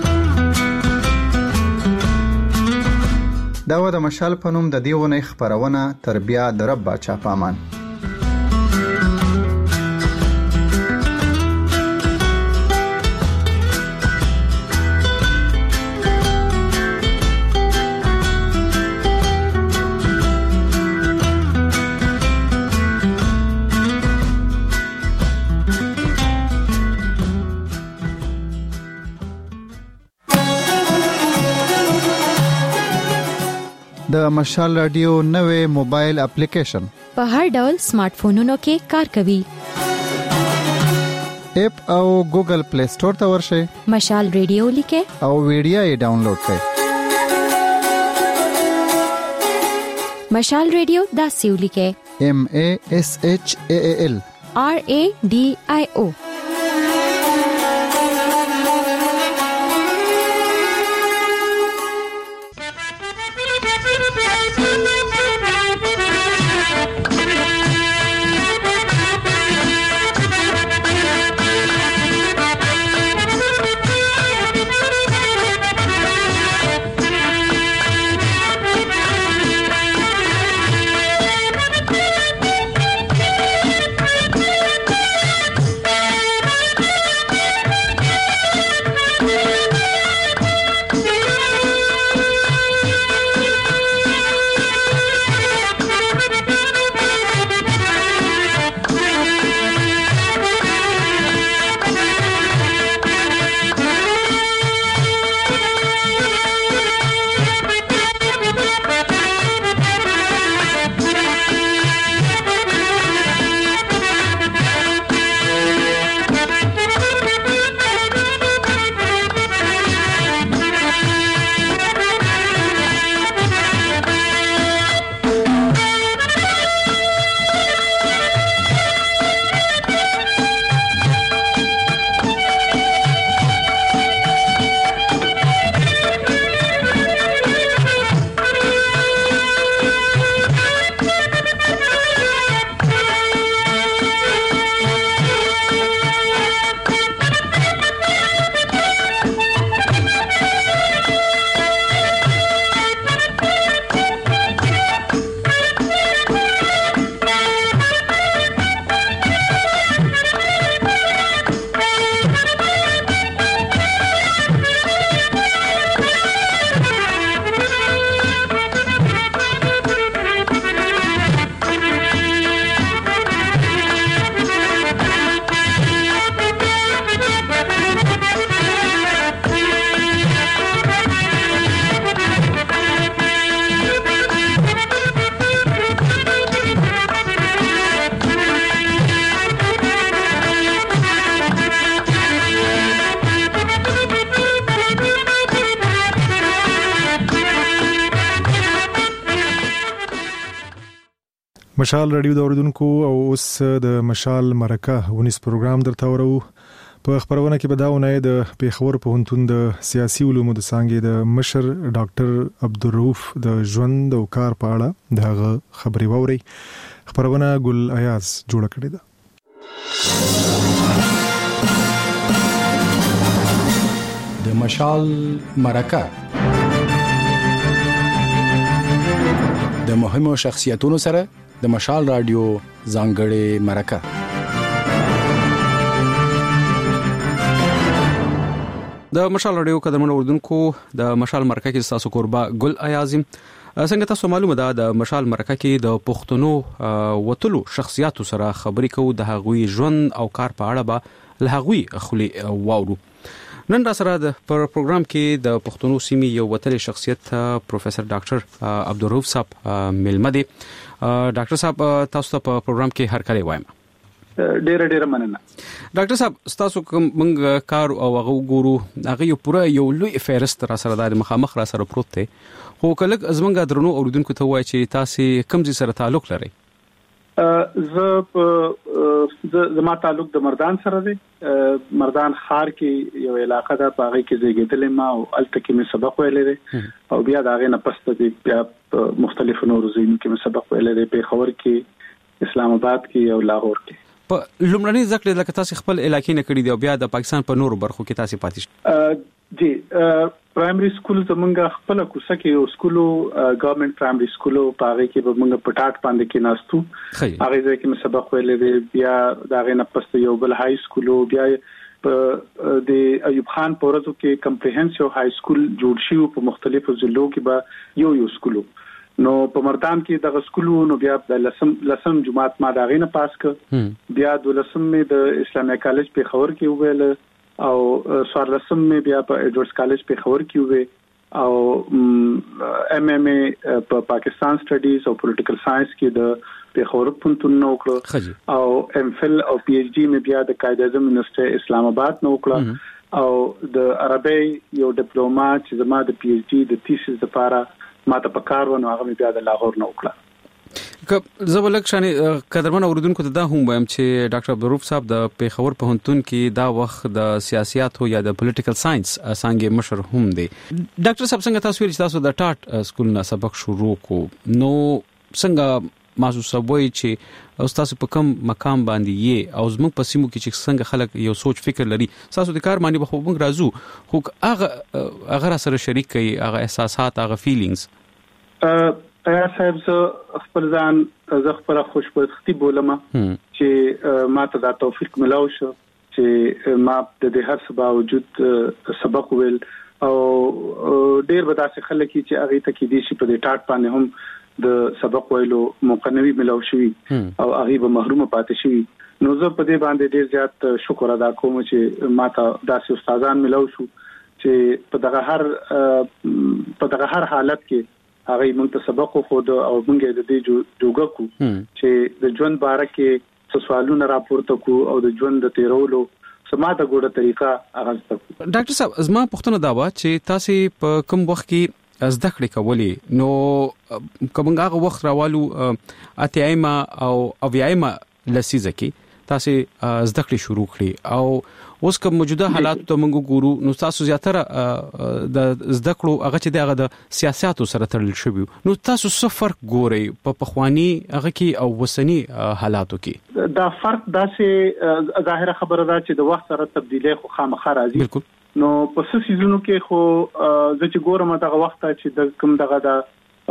دا و د مشال په نوم د دې اونۍ خپرونه تر بیا د رب باچا په امان. د مشال رادیو نوې موبایل اپلیکیشن په هر ډول سمارټ فونونو کې کار کوي. اپ او ګوګل پلی سٹور ته ورشئ. مشال رادیو لیکه او ویډیو یې ډاونلوډ کړئ. مشال رادیو داسې ولیکه M A S H A A L R A D I O. مشال رادیو د اوریدونکو او اوس د مشال مرکه ونیس پروګرام درته ورو. په خبرونه کې به دا ونې د پیښور پوهنتون د سیاسي علومو د څانګې د مشر ډاکټر عبدالرؤف د ژوند او کار په اړه دغه خبرې ووري. خبرونه ګل ایاز جوړ کړې ده. د مشال مرکه د مهمو شخصیتونو سره د مشال رادیو ځانګړې مرکه. د مشال رادیو قدرمن اوردونکو د مشال مرکه کې تاسو قربا ګل ایازم. څنګه تاسو معلومه ده د مشال مرکه کې د پښتنو وتلو شخصیتو سره خبرې کوو. د هغوی ژوند او کار په اړه به له هغوی خولي واورو. نن را سره د پروګرام کې د پښتنو سیمې یو وتلې شخصیت پروفیسور ډاکټر عبدالرؤف صاحب ملمه دي. ډاکټر صاحب تاسو ته په پروګرام کې هر کله وایم. ډېر ډېر مننه. ډاکټر صاحب تاسو کوم موږ کار او هغه ګورو هغه یو پوره یو لوی فهرست را سره د مخامخ را سره پروت دی. خو کله زمونږ درنو اوریدونکو ته وایي چې تاسو کوم ځای سره تعلق لرئ؟ زه په زما تعلق د مردان سره دی. مردان ښار کې یو علاقه ده، په هغه کې زیږېدلې ما او الته کې مې سبق ویلې دی او بیا د هغې نه پس ته بیا په مختلفو نورو ځایونو کې مې سبق ویلې دی، پېښور کې، اسلام آباد کې او لاهور کې. په لومړنۍ زده کړې لکه تاسو خپل علاقې نه کړې دي او بیا د پاکستان په نورو برخو کې تاسو پاتې شئ؟ جی پرایمري سکول زمونږ خپل کوڅه کې یو سکولو ګورنمنت پرایمري سکولو په هغه کې به موږ پټاټ باندې کې ناستو، هغه ځای کې مې سبق ویلې دی. بیا د هغې نه پس یو بل های سکولو، بیا په د ایوب خان په ورځو کې کمپریهنسیو های سکول جوړ شي په مختلفو ضلعو کې به یو یو سکولو. نو په مردان کې دغه سکولو، نو بیا د لسم لسم جماعت ما د هغې نه پاس کړ، بیا دولسم مې د اسلامي کالج پېښور کې وویل او څوارلسم مې بیا په ایډورډز کالج پېښور کې وویل او ایم ایم ای په پاکستان سټډیز او پولیټیکل ساينس کې د پېښور پوهنتون نه وکړه او ایم فل او پی ایچ ډي مې بیا د قائد اعظم یونیورسيټي اسلام آباد نه وکړه او د عربی یو ډیپلوما چې زما د پی ایچ ډي د تھیسس لپاره ماته په کار ونه هغه بیا د لاهور نه وکړه. که زبلک شانې قدرمن اوریدونکو ته دا هم وایم چې ډاکټر عبدالرؤف صاحب د پېښور پوهنتون کې دا وخت د سیاسياتو یا د پولیټیکل ساينس څنګه مشر هم دی. ډاکټر صاحب څنګه تاسو ویل چې تاسو د ټاټ سکول نه سبق شروع کو، نو څنګه محسوسوي چې تاسو په کوم مقام باندې یې او زموږ په سیمو کې چې څنګه خلک یو سوچ فکر لري، تاسو د کار باندې به موږ راځو خو هغه هغه سره شریک کوي، هغه احساسات، هغه فیلینګز. ایا صاحب زه خپل ځان زه خپل خوشبختی بولم چې ما ته دا توفیق ملاو شو چې ما د دې هر څه باوجود سبق ویل او ډیر به داسې خلک چې هغه ته کې دي چې په دې ټاټ باندې هم د سبق ویلو موقع نوي ملاو شوی او هغه به محروم پاتې شوی. نو زه په دې باندې ډیر زیات شکر ادا کوم چې ما ته داسې استادان ملاو شو چې په دغه هر په دغه هر حالت کې هغه موږ ته سبق خو او موږ د دې جوګه کو چې د ژوند باره کې څه سوالونه راپورته کو او د ژوند د تیرولو سماته ګوره طریقه هغه تکو. ډاکټر صاحب زما پوښتنه دا و چې تاسو په کوم وخت کې زده کړې کولې، نو کوم هغه وخت راوالو اتیایما او اویایما لسیزه کې تاسو زده کړې شروع کړې او اوس کوم موجوده حالات ته موږ ګورو، نو تاسو زیاتره د زده کړو هغه چې دغه د سیاستو سره تړل شوی، نو تاسو څه فرق ګورئ په پخوانی هغه کې او وسنی حالاتو کې؟ دا فرق داسې ظاهره خبره ده چې د وخت سره تبدیلی خو خامخا راځي. بالکل. نو په څه سيزونو کې خو زه چې ګورم دغه وخت چې د کوم دغه د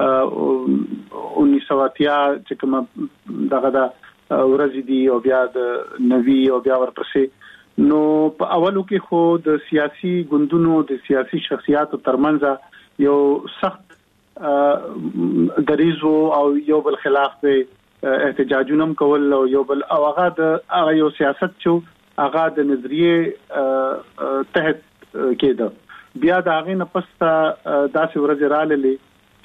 انیس سو اتیا چې کوم دغه د ورځې دی او بیا د نوي او بیا ورپسې، نو په اولو کې خو د سیاسي ګوندونو د سیاسي شخصیاتو ترمنځ یو سخت دریزو او یو بل خلاف به احتجاجونه کول او یو بل او هغه د هغه یو سیاست چې هغه د نظریه تحت کېده. بیا د هغه نه پس داسې ورځ راللې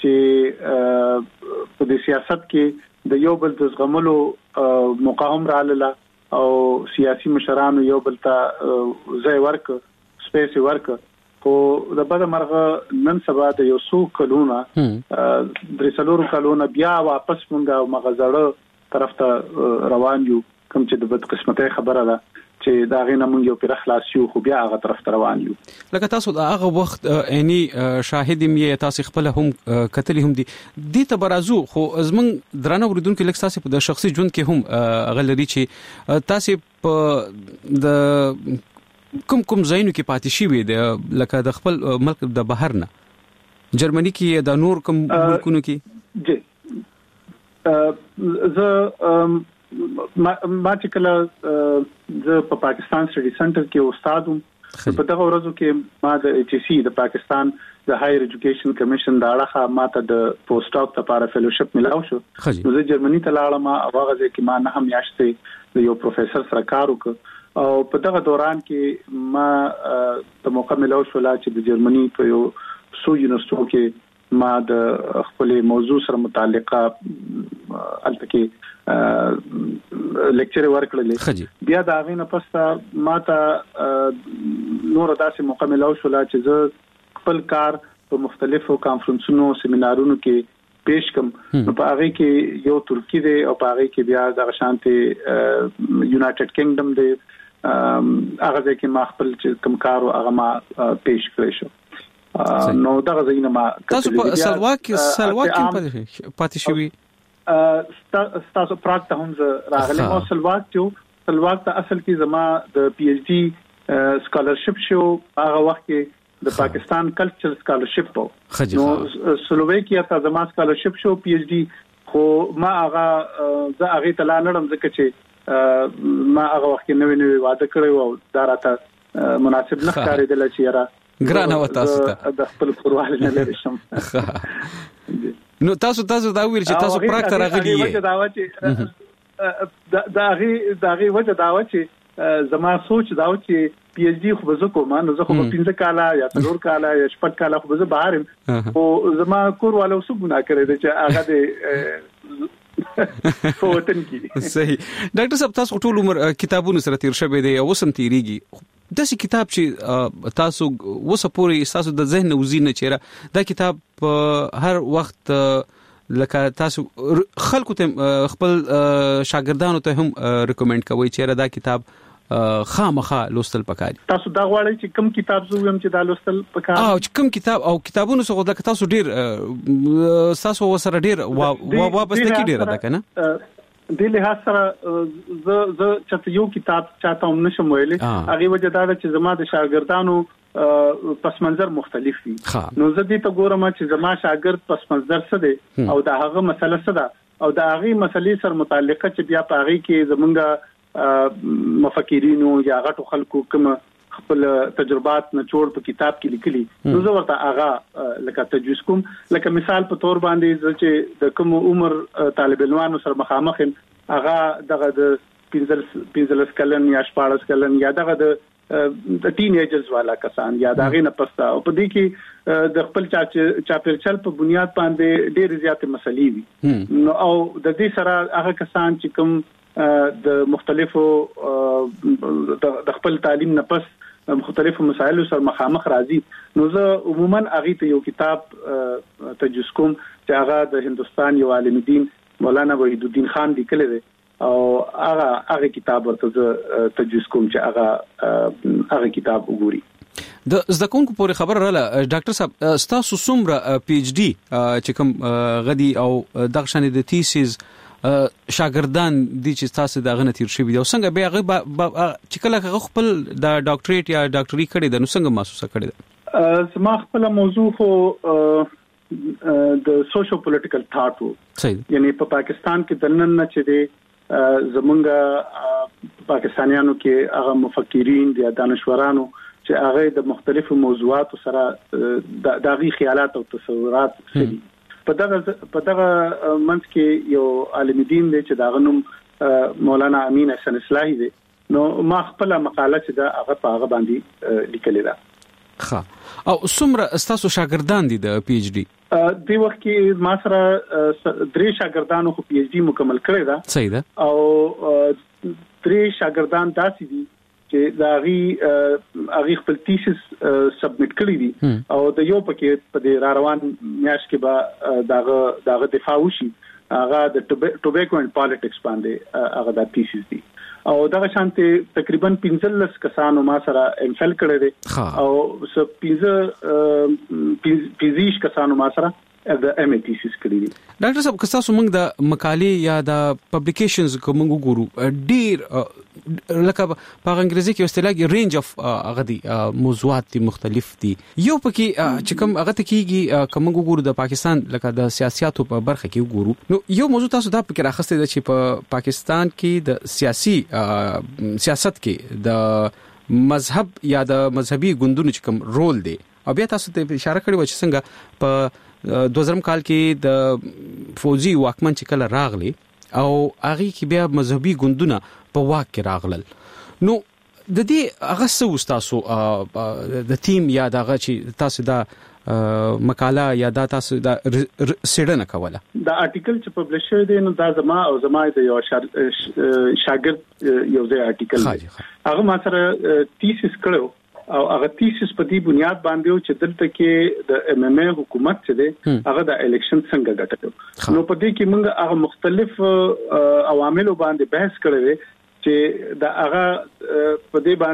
چې په د سیاست کې د یو بل د زغملو مقاوم رااله او سیاسي مشرانو یو بل ته ځای ورک سپیس ورک، خو د بده مرغه نن سبا د یو څو کلونه درې څلور کلونه بیا واپس مونږه مغزړه طرف ته روان یو، کوم چې د بد قسمتۍ خبره ده چې دا غینه مونږ یو پر خلاص یو خو بیا هغه طرف ته روان یو. لکه تاسو هغه وخت اني شاهد مې تاسو خپل هم کتلی هم دي دي ته برازو، خو زمون درانه وردونکو لکه تاسو په د شخصي ژوند کې هم غلري چې تاسو په د کوم کوم ځایونو کې پاتې شي وي د لکه د خپل ملک د بهر نه جرمني کې د نور کوم ملکونو کې؟ جی زه ما ما چې کله زه په پاکستان سټډي سنټر کې استاد وم، په دغه ورځو کې ما د ایچ سی د پاکستان د هایر ایجوکیشن کمیشن د اړه ما ته د پوسټ ډاک لپاره فیلوشپ ملاو شو. نو زه جرمني ته لاړم او هغه ځکه ما نه هم یاشته د یو پروفیسور سره کار وکړ او په دغه دوران کې ما د موقع ملاو شو چې د جرمني په یو سو یونیورسيټو کې ما د خپل موضوع سره متعلقه البته کې لیکچر ورکړل. بیا دا غینه پس ما ته نور داسې مکمل او شو چې زه خپل کار په مختلفو کانفرنسونو سیمینارونو کې پیش کوم نو په هغه کې یو ترکی دی او په هغه کې بیا د شانتي یونایټډ کینګډم دی هغه ځکه ما خپل کوم کار او هغه ما پیش کړی شو نو دا غوښنه ما تاسو په سلواک سلواک کې پاتې شوی تاسو پراګ ته هم راغلی مو سلواک ته سلواک ته اصل کې زما د پی ایچ ډی سکالرشپ شو هغه وخت کې د پاکستان کلچر سکالرشپ په نو سلوواکیا ته زما سکالرشپ شو پی ایچ ډی خو ما هغه زه هغه ته لاندم ځکه چې ما هغه وخت کې نوې نوې واده کړې و او دا راته مناسب نه ښکارېدل چې را ګرانه و تاسو ته د خپل کورواله نه لري شم نو تاسو تاسو دا ویل چې تاسو پراکټ راغلی یې دا و چې دا غي دا غي وجه دا و چې زما سوچ دا و چې پی ایچ ډی خو به زه کوم نو زه خو په پنځه کاله یا څلور کاله یا شپږ کاله خو به زه بهر یم او زما کور والو څه ګناه کړی دی چې هغه د فوتن کې صحیح ډاکټر صاحب تاسو ټول عمر کتابونو سره تیر شوی دی او سم تیریږي داسې کتاب چې تاسو وسپوري تاسو د ذهن وزینه چیرې دا کتاب هر وخت لکه تاسو خلکو ته خپل شاګردانو ته هم ریکمند کوي چې دا کتاب خامخا لوستل پکاري تاسو دا غواړئ چې کوم کتاب زو هم چې دا لوستل پکاري او کوم کتاب او کتابونو څخه دا تاسو ډیر تاسو وسره ډیر واپس نه کیډیر دا کنه د له سره ز ز چې یو کتاب چاته هم نشم ویلې هغه وجه دا چې زما د شاګردانو پس منظر مختلف دي نو زه دې ته ګورم چې زما شاګرد پس منظر څه دي او دا هغه مسله څه ده او دا هغه مسلې سره متعلقه چې بیا په هغه کې زمونږ مفکرینو یا غټو خلکو کوم خپل تجربات نه جوړ په کتاب کې لیکلي نو زه ورته هغه لکه تجویز کوم لکه مثال په تور باندې چې د کوم عمر طالب علمانو سره مخامخ هغه دغه د پنځلس کلن یا شپاړس کلن یا دغه د د ټین ایجرز والا کسان یا دغه نه پستا او په دې کې د خپل چا چاپیرچل په بنیاد باندې ډېر زیات مسلې وي نو او د دې سره هغه کسان چې کوم د مختلفو د خپل تعلیم نه پس مختلفو مسایلو سره مخامخ راځي نو زه عموما هغه ته یو کتاب تجویز کوم چې هغه د هندستان یو عالم دین مولانا وحید الدین خان لیکلی دی او هغه هغه کتاب ورته تجویز کوم چې هغه هغه کتاب وګوري د زده کوونکو پورې خبر رااله ډاکټر صاحب ستاسو څومره پی ایچ ډی چې کوم غدي او دغه شان د تیسیز شاګردان دي چې تاسو د غنه تیر شوی دی او څنګه به هغه چې کله خپل د ډاکټریټ یا ډاکټري کړي د نو څنګه محسوسه کړي ده زما خپل موضوع خو د سوشو پولیټیکل ثاټ وو یعنی په پاکستان کې د نن نه چې دی زمونږ پاکستانیانو کې هغه مفکرین دي دانشورانو چې هغه د مختلفو موضوعاتو سره د داغي خیالات او تصورات سړي په دغه په دغه منځ کې یو عالم دین دی چې دا غنوم مولانا امین حسن اصلاحي دی نو ما خپل مقاله چې دا هغه په هغه باندې لیکلې ده ښه او څومره تاسو شاګردان دي د پی ایچ ډی د وخت کې ما سره درې شاګردانو خو پی ایچ ډی مکمل کړی ده صحیح ده او درې شاګردان داسې دي چې دا غي هغه خپل تیسیس سبمټ کړی دي او د یو پکې په دې را روان میاش کې به داغه داغه دفاع وشي هغه د ټوبیکو اند پالیټکس باندې هغه د تیسیس دي او دغه شانته تقریبا پنځلس کسانو ما سره ام فل کړی دي او س پنځه پنځه کسانو ما سره د ام ای تیسیس کړی دي ډاکټر صاحب که تاسو موږ د مقالې یا د پبلیکیشنز کوم وګورو ډیر لکه په انګریزي کې اصطلاح رینج اف غدي موضوعات دي مختلف دي یو پکې چې کوم هغه ته کیږي کوم وګورو د پاکستان لکه د سیاستو په برخه کې وګورو نو یو موضوع تاسو دا پکې راخسته ده چې په پاکستان کې د سیاسي سیاست کې د مذهب یا د مذهبي ګوندونو چې کوم رول دی او بیا تاسو ته اشاره کړې و چې څنګه په دوزرم کال کې د فوجي واکمن چې کله راغلي او هغه کې بیا مذهبي ګوندونه په واک کې راغلل نو د دې هغه څه تاسو د ټیم یا دغه چې تاسو دا مقاله یا دا تاسو دا سیډنه کوله دا آرټیکل چې پبلش شوی دی نو دا زما او زما د یو شاګرد یو ځای آرټیکل هغه ما سره تیسیس کړو او هغه تیسیس په دې بنیاد باندې چې دلته کې د ام ام ای حکومت چې دی هغه د الیکشن څنګه ګټل نو په دې کې موږ هغه مختلف عواملو باندې بحث کړی چې دا هغه په دې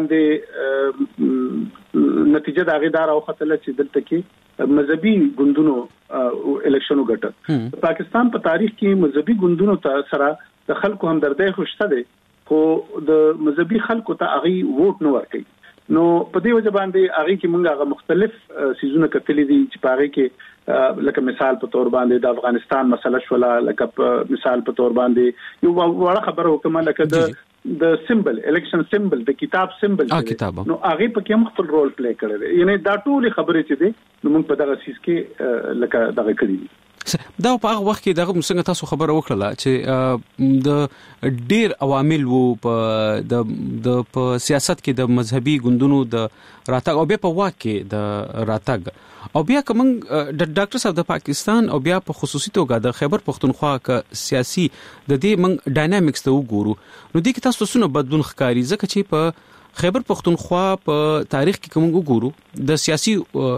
باندې نتیجه دا غیدار او خطر چې دلته کې مذهبي ګوندونو الیکشن وګټل پاکستان په تاریخ کې مذهبي ګوندونو سره د خلکو همدردی خوشته دي خو د مذهبي خلکو ته هغه ووټ نه ورکړي نو په دې وجه باندې هغه کې موږ هغه مختلف سيزونه کتلې دي چې پاره کې لکه مثال په تور باندې د افغانستان مسله شولا لکه مثال په تور باندې یو وړه خبره وکم لکه د د سمبل الیکشن سمبل د کتاب سمبل نو هغه په کې خپل رول پلی کړی یعنی دا ټول خبرې چې دي نو موږ په دغه سیس کې لکه دغه کړی دا په هغه وخت کې دغه څنګه تاسو خبره وکړه چې د ډیر عوامل وو په د د په سیاست کې د مذهبي ګوندونو د راتګ او بیا په واک کې د راتګ او بیا کوم د ډاکټر صاحب د پاکستان او بیا په خصوصي توګه د خیبر پختونخوا ک سیاسي د دې من ډاینامیکس ته وګورو نو دې کې تاسو څونه بدلون ښکاری ځکه چې په خیبر پختونخوا په تاریخ کې کوم وګورو د سیاسي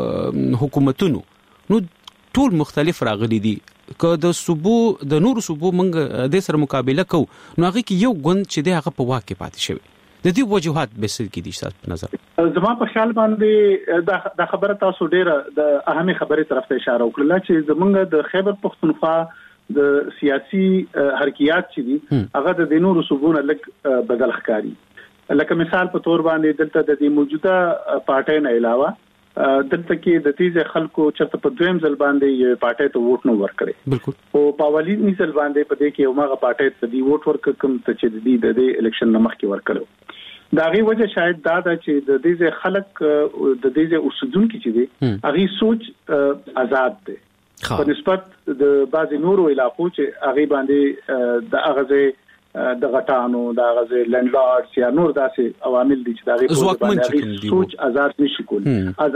حکومتونو نو ټول مختلف راغلي دي که د صوبو د نورو صوبو موږ د سره مقابله کو نو هغه کې یو غوند چې د هغه په واقع پاتې شوی د دې وجوهات به څه کې دي ستاسو نظر زما په خیال باندې دا خبره تاسو ډیره د اهمه خبره طرف ته اشاره وکړه چې زمونږ د خیبر پختونخوا د سیاسي حرکیات چې دي هغه د نورو صوبو نه لږ بدل ښکاری لکه مثال په تور باندې دلته د دې موجوده پارټۍ نه علاوه دلته کې د تیزه خلکو چرته په دویم ځل باندې یو پارټۍ ته ووټ نه ورکړي بالکل او په اولین ځل باندې په دې کې یو ماغه پارټۍ ته دی ووټ ورکړم ته چې د دې د الیکشن نمخ کې ورکړو دا غي وجه شاید دا ده چې د دې خلک د دې اوسیدونکو چې دي هغه سوچ آزاد دي په نسبت د بعضی نورو علاقو چې هغه باندې د اغازه د غټانو د غزه لندلارډز یا نور داسې عوامل دي چې دا غي په باندې سوچ آزاد نشي کولی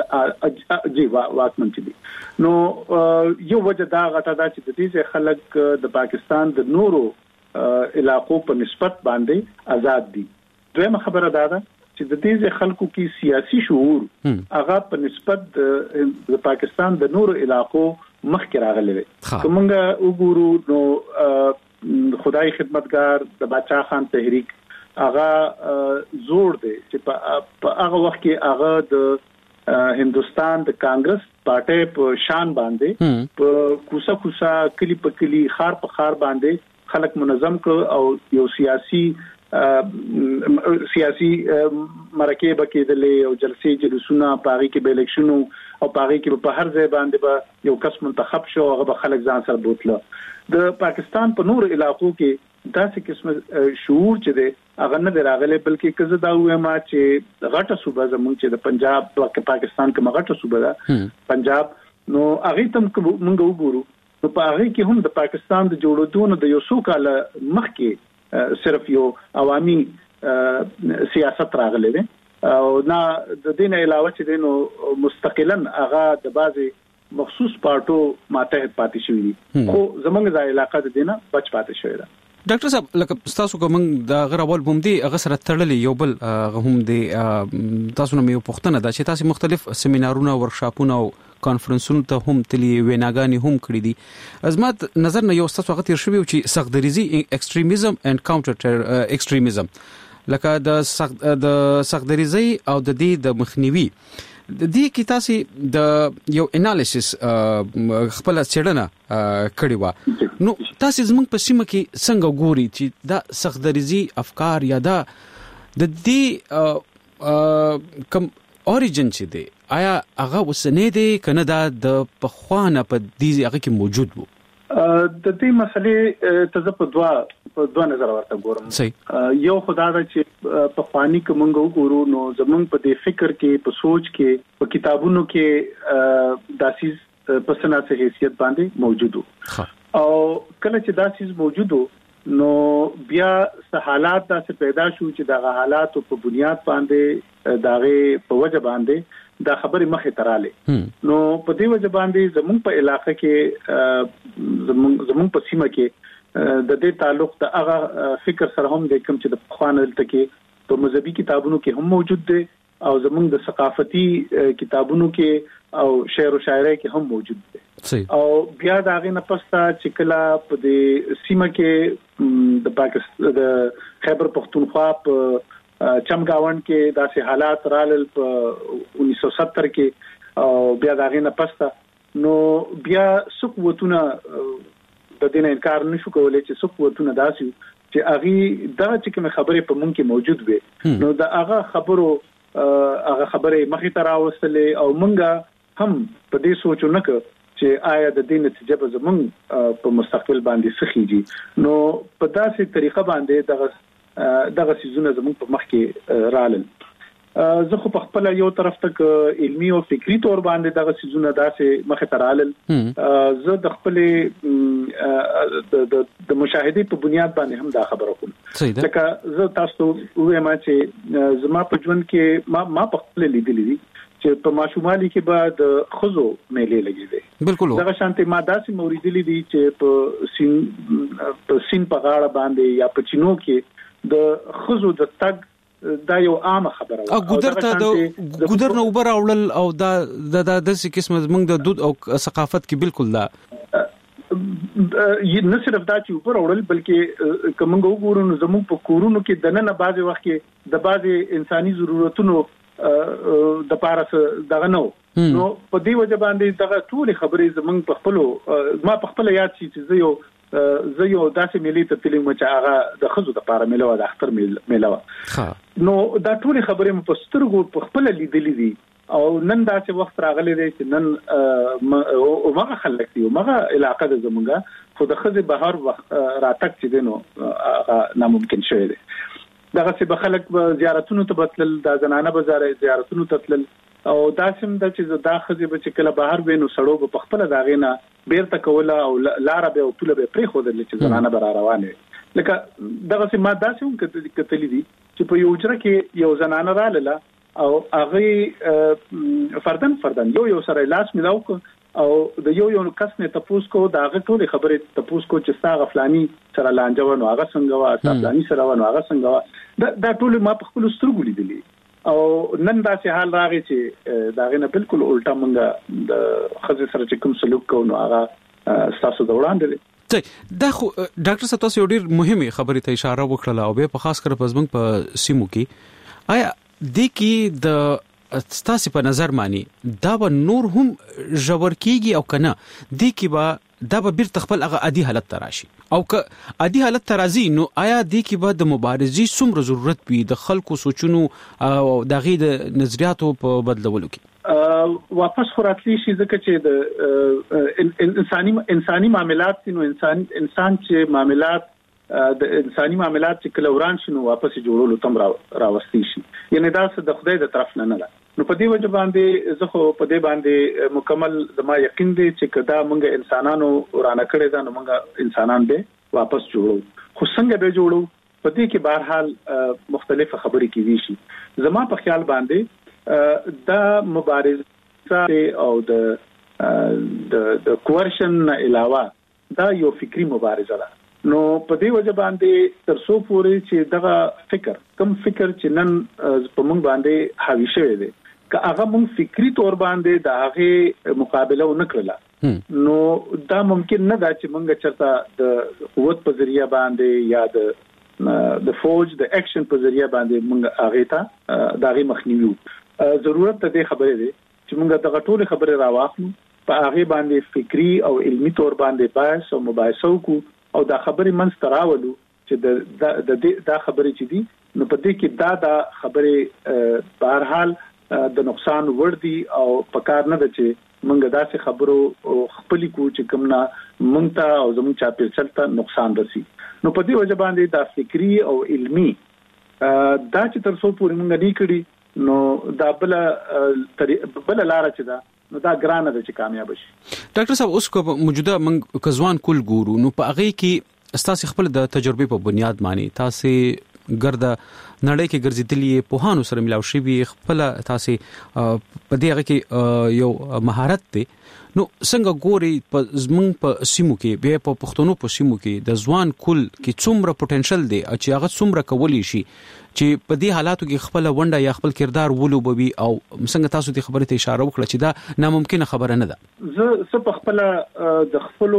از جی واکمن دي نو یو وجه دا غټه دا چې د دې خلک د پاکستان د نورو علاقو په نسبت باندې آزاد دي دویمه خبره دا ده چې د دې خلکو کې سیاسي شعور هغه په نسبت د پاکستان د نورو علاقو مخکې راغلي دي کومه وګورو نو خدای خدمتگار د بچا خان تحریک هغه زوړ دی چې په هغه وخت کې هغه د هندستان د کانګرس پارټي په شان باندې په کوسه کوسه کلی په کلی خار په خار باندې خلک منظم کړ او یو سیاسي سیاسي مرکه بکیدلې او جلسې جلوسونه پاري کې به الیکشنو او پاري کې په هر ځای باندې به یو کس منتخب شو هغه به خلک ځان سره بوتله د پاکستان په نور علاقو کې داسې قسمه شعور چې دی هغه نه راغلی بلکې کزه دا وایم چې غټه صوبه زمونږ چې د پنجاب د پاکستان کې غټه صوبه ده پنجاب نو هغه تم موږ وګورو نو په هغه کې هم د پاکستان د جوړېدو د یو څو کال مخکې صرف یو عوامي سیاست راغلی دی او نه د دین علاوه چې دینو مستقلاً هغه د بعضي مخصوص پارټو ماتحت پاتې شوی دي خو زمونږ د علاقې د دینه بچ پاتې شوی ده ډاکټر صاحب لکه تاسو کوم د غرابل بوم دی هغه سره تړلې یو بل هم دی تاسو نو یو پښتنه دا چې تاسو مختلف سیمینارونه ورکشاپونه او کانفرنسونو ته هم تلی ویناګانی هم کړی دي ازمات نظر نه یو تاسو وخت تیر شوی چې سختدریزي ایکستریمیزم اند کاونټر ایکستریمیزم لکه د سخت د سختدریزي او د دې د مخنیوي د دې کې تاسو د یو انالیسس خپل څېړنه کړې و نو تاسو زموږ په سیمه کې څنګه ګوري چې دا سختدریزي افکار یا دا د دې کم اوریجن چې دی آیا هغه وسنه دی کنه دا د پخوانه په دې هغه کې موجود وو د دې مسلې ته په دوا په دوا نظر ورته ګورم یو خدای دا چې په خواني کومنګ وګورو نو زمونږ په دې فکر کې په سوچ کې په کتابونو کې داسیز په سنت حیثیت باندې موجود او کله چې داسیز موجود نو بیا حالات داسې پیدا شو چې دغه حالات په بنیاد باندې دغه په وجه باندې دا خبرې مخې تراله نو په دې وجه باندې زمونږ په علاقې کې زمونږ زمونږ په سیمه کې د دې تعلق د هغه فکر سره هم د کوم چې د خوانل تکي په مذهبي کتابونو کې هم موجود دي او زمونږ د ثقافتي کتابونو کې او شعر او شاعرۍ کې هم موجود دي او بیا دا غي نه پستا چې کله په دې سیمه کې د پاکستان د خیبر پختونخوا په چمګاون کې داسې حالات رالل په انیس سو ستر کې او بیا دا غي نه پستا نو بیا سقوتونه د دې نه انکار نشو کولای چې سقوتونه داسي چې اغي دا چې کوم خبره په مونږ کې موجود وي نو دا هغه خبرو هغه خبره مخې ته راوستلې او مونږه هم په دې سوچو نه ک چې آیا د دې نتیجه به زمونږ په مستقبل باندې سخیږي نو په داسې طریقه باندې دغه دغه سيزونه زمونږ په مخ کې رالل زه خو په خپل یو طرف ته علمي او فکری تور باندې دغه سيزونه داسې مخ ته رالل زه د خپل د مشاهده په بنیاد باندې هم دا خبره کوم لکه زه تاسو وایم چې زما په ژوند کې ما ما په خپل لیدلې دي چې په ماشومالي کې بعد خزو میلې لګي دي بالکل دا شانتي ما داسې موریدلې دي چې په سین په سین په غاړه باندې یا په چینو کې د خزو د تګ دا یو عام خبره او ګودر ته د ګودر نو اوبر اورل او دا د داسې قسمه موږ د دود او ثقافت کې بالکل دا یی نه صرف دا چې اوپر اورل بلکې کومنګ وګورو نو زموږ په کورونو کې د نن بعضي وخت کې د بعضي انساني ضرورتونو د پارس دغه نو نو په دې وجه باندې دغه ټول خبرې زمنګ په خپل ما په خپل یاد شي چې زه یو زه یو داسې ملي ته تلم چې هغه د خزو د پاره ملو د اختر ملو نو دا ټول خبرې په سترګو په خپل لیدلې دي او نن داسې وخت راغلی دی چې نن او ماغه خلک دي او ماغه علاقه د زمونږه خو د خزې بهر راتک چې دینو هغه ناممکن شوی دی دغه څه به خلک زیارتونو ته بتل د زنانه بازار زیارتونو ته تل او داسم د چې دا خزې به چې کله بهر وینو سړو په خپل داغینا بیرته کوله او لار به او طول به پرې خو د چې زنانه بر روانه لکه دغه څه ما داسم کتلې دي چې په یو جره کې یو زنانه رااله او هغه فردن فردن یو یو سره لاس ملاو او د یو یو کس نه تاسو کو دا هغه ټول خبره تاسو کو چې ستا غفلانی سره لانجه ونه هغه څنګه وا غفلانی سره ونه هغه څنګه وا دا ټول ما په خپل سترګو لیدلې او نن دا چې حال راغی چې دا غنه بالکل الټا مونږه د خزې سره چې کوم سلوک کو نو هغه تاسو د وړاندې دا خو ډاکټر صاحب تاسو ډیر مهمه خبره ته اشاره وکړه او به په خاص کر پزمنګ په سیمو کې آیا د کې د ستاسو په نظر مانی دا به نور هم جوړ کیږي او کنه د کې به دا به بیرته خپل هغه عادي حالت تراشي او که عادي حالت ترازی نو آیا د کې به د مبارزې څومره ضرورت وي د خلکو سوچونو او دغه د نظریاتو په بدلولو کې واپس خوراتلی شي ځکه چې د انساني انساني معاملات نو انسان انسان چې معاملات د انساني معاملات چې کله وران شنو واپس جوړولو تم راوستي شي یعنی دا څه د خدای د طرف نه نه نو په دې وجه باندې زه خو په دې باندې مکمل زما یقین دی چې کدا مونږ انسانانو ورانه کړی دا نو مونږ انسانان به واپس جوړو خو څنګه به جوړو په دې کې بهرحال مختلف خبرې کیږي شي زما په خیال باندې دا مبارزه او د د د کوورشن علاوه دا یو فکری مبارزه ده نو په دې وجه باندې تر څو پورې چې دغه فکر کم فکر چې نن په مونږ باندې حاوی شوی دی که هغه مونږ فکری تور باندې د هغه مقابله ونکړه نو دا ممکن نه دا چې مونږ چرته د قوت په ذریعہ باندې یا د د فوج د اکشن په ذریعہ باندې مونږ هغه ته دغه مخنیوي ضرورت ته خبره دی چې مونږ دغه ټول خبره راواخلو په هغه باندې فکری او علمی تور باندې بحث او مباحثه وکړو او دا خبرې منځ ته راولو چې د د دا خبرې چې دي نو په دې کې دا دا خبرې په هر حال د نقصان ور دي او پکار نه ده چې مونږ داسې خبرو خپل کو چې کوم نه مونږ ته او زموږ چاپیر چلته نقصان رسي نو په دې وجه باندې دا فکری او علمی دا چې تر څو پورې مونږ نه کړی نو دا بل بل لار چې دا نو دا ګرانه ده چې کامیاب شي ډاکټر صاحب اوس کو موجوده من کزوان کول ګورو نو په هغه کې تاسو خپل د تجربه په بنیاد مانی تاسو ګرد نړۍ کې ګرځېدلې په هانو سره ملاو شي وي خپل تاسو په دې هغه کې یو مهارت دی نو څنګه ګوري په زمون په سیمو کې به په پښتونو په سیمو کې د ځوان کل کې څومره پټنشل دی چې هغه څومره کولی شي چې په دې حالاتو کې خپل ونده یا خپل کردار ولوبوي او څنګه تاسو ته خبره ته اشاره وکړه چې دا ناممکنه خبره نه ده زه څه په خپل د خپل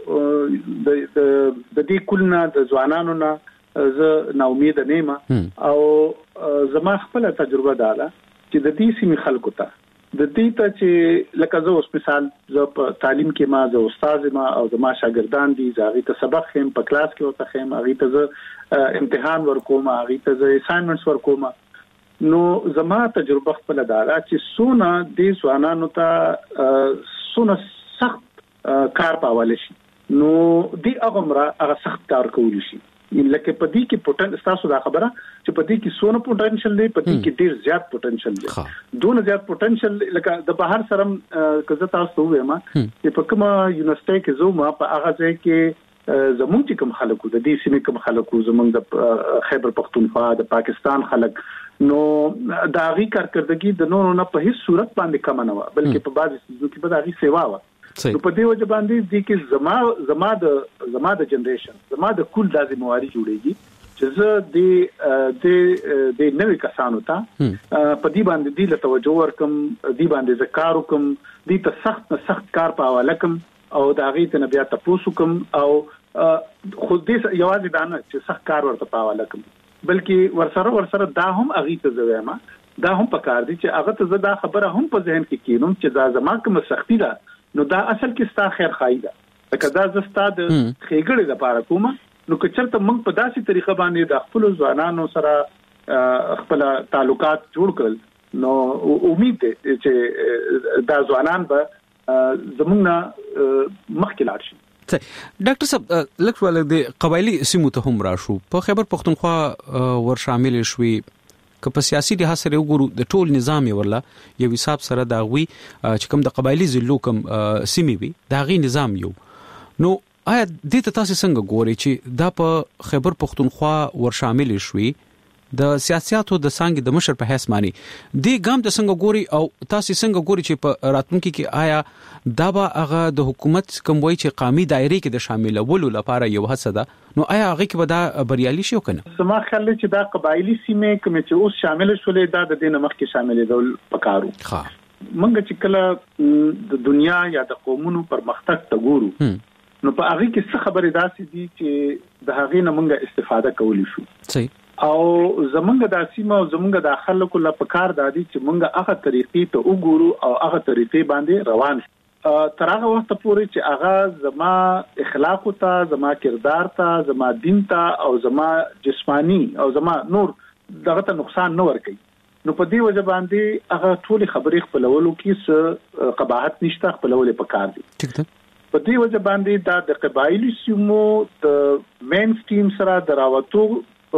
د د دې کلنا د ځوانانو نه زه نا امید نه ما او زما خپل تجربه ده چې د دې سیمې خلکو ته د دې ته چې لکه زه اوس مثال زه په تعلیم کې ما زه استاد ما او زما شاګردان دي زاغي ته سبق خیم په کلاس کې وته خیم هغه ته زه امتحان ورکوم هغه ته زه اساینمنټس ورکوم نو زما تجربه خپل دارا چې سونه د ځوانانو ته سونه سخت کار پاول شي نو دی هغه هغه سخت کار کوي شي لکه په دې کې پټن تاسو دا خبره چې په دې کې سونه پټنشل دی په دې کې ډیر زیات پټنشل دی دونه زیات پټنشل لکه د بهر سره کزه تاسو وایم چې په کومه یونیورسيټي کې زوما په هغه ځای کې زموږ چې کوم خلکو د دې سیمې کوم خلکو زموږ د خیبر پختونخوا د پاکستان خلک نو دا غي کارکړدګي د نورو نه په هیڅ صورت باندې کم نه و بلکې په بعضي څه کې په دغه سیوا و نو په دې وجه باندې دي کې زما زما د زما د جنریشن زما د کول د ذمہواری جوړيږي چې زه د د د نوې کسانو ته په دې باندې د توجه ورکم دې باندې ذکر وکم دې ته سخت سخت کار پاواله کوم او دا غي ته بیا تاسو کوم او خو دې یوازې دا نه چې سخت کار ورته پاواله کوم بلکې ورسره ورسره دا هم اغي ته زویما دا هم پکار دي چې هغه ته دا خبره هم په ذهن کې کینم چې دا زما کوم سختی ده نو دا اصل کې ستا خیر خای ده لکه دا زستا د خېګړې لپاره کومه نو که چرته موږ په داسې طریقه باندې د خپل ځوانانو سره خپل تعلقات جوړ کړل نو امید ده چې دا ځوانان به زمونږ مخکې لاړ شي ډاکټر صاحب لکه ولې د قبایلی سیمو ته هم راشو په خیبر پختونخوا ور شامل شوي که په سیاسي لحاظ سره وګورو د ټول نظام ورلا یو حساب سره دا وی چې کوم د قبایلی ضلعو کوم سیمې وي دا غي نظام یو نو آیا د تاسو څنګه ګوري چې دا په خیبر پختونخوا ور شامل شوي د سیاستو د څنګه د مشر په حیث معنی دی ګام د څنګه ګوري او تاسو څنګه ګوري چې په راتلونکي کې آیا دا به هغه د حکومت کوم وای چې قومي دایره کې د شامل ولولو لپاره یو هڅه ده نو آیا هغه کې به دا بریالي شي کنه سما خیال چې دا قبایلی سیمې کوم چې اوس شامل شولې دا د دې نمخ کې شاملې دول پکارو ها منګه چې کله د دنیا یا د قومونو پرمختګ ته ګورو نو په هغه کې څه خبرې داسې دي چې د هغه نه منګه استفاده کولی شو صحیح او زمونږ د سیمه او زمونږ د خلکو لپاره کار دادي چې مونږه هغه طریقې ته وګورو او هغه طریقې باندې روان تر هغه وخت پورې چې هغه زما اخلاق ته زما کردار ته زما دین ته او زما جسمانی او زما نور دغه ته نقصان نه ورکي نو په دې وجه باندې هغه ټول خبرې خپلولو کې څه قباحت نشته خپلولې پکار دي ٹھیک ده په دې وجه باندې دا د قبایلی سیمو د مین سټریم سره دراوتو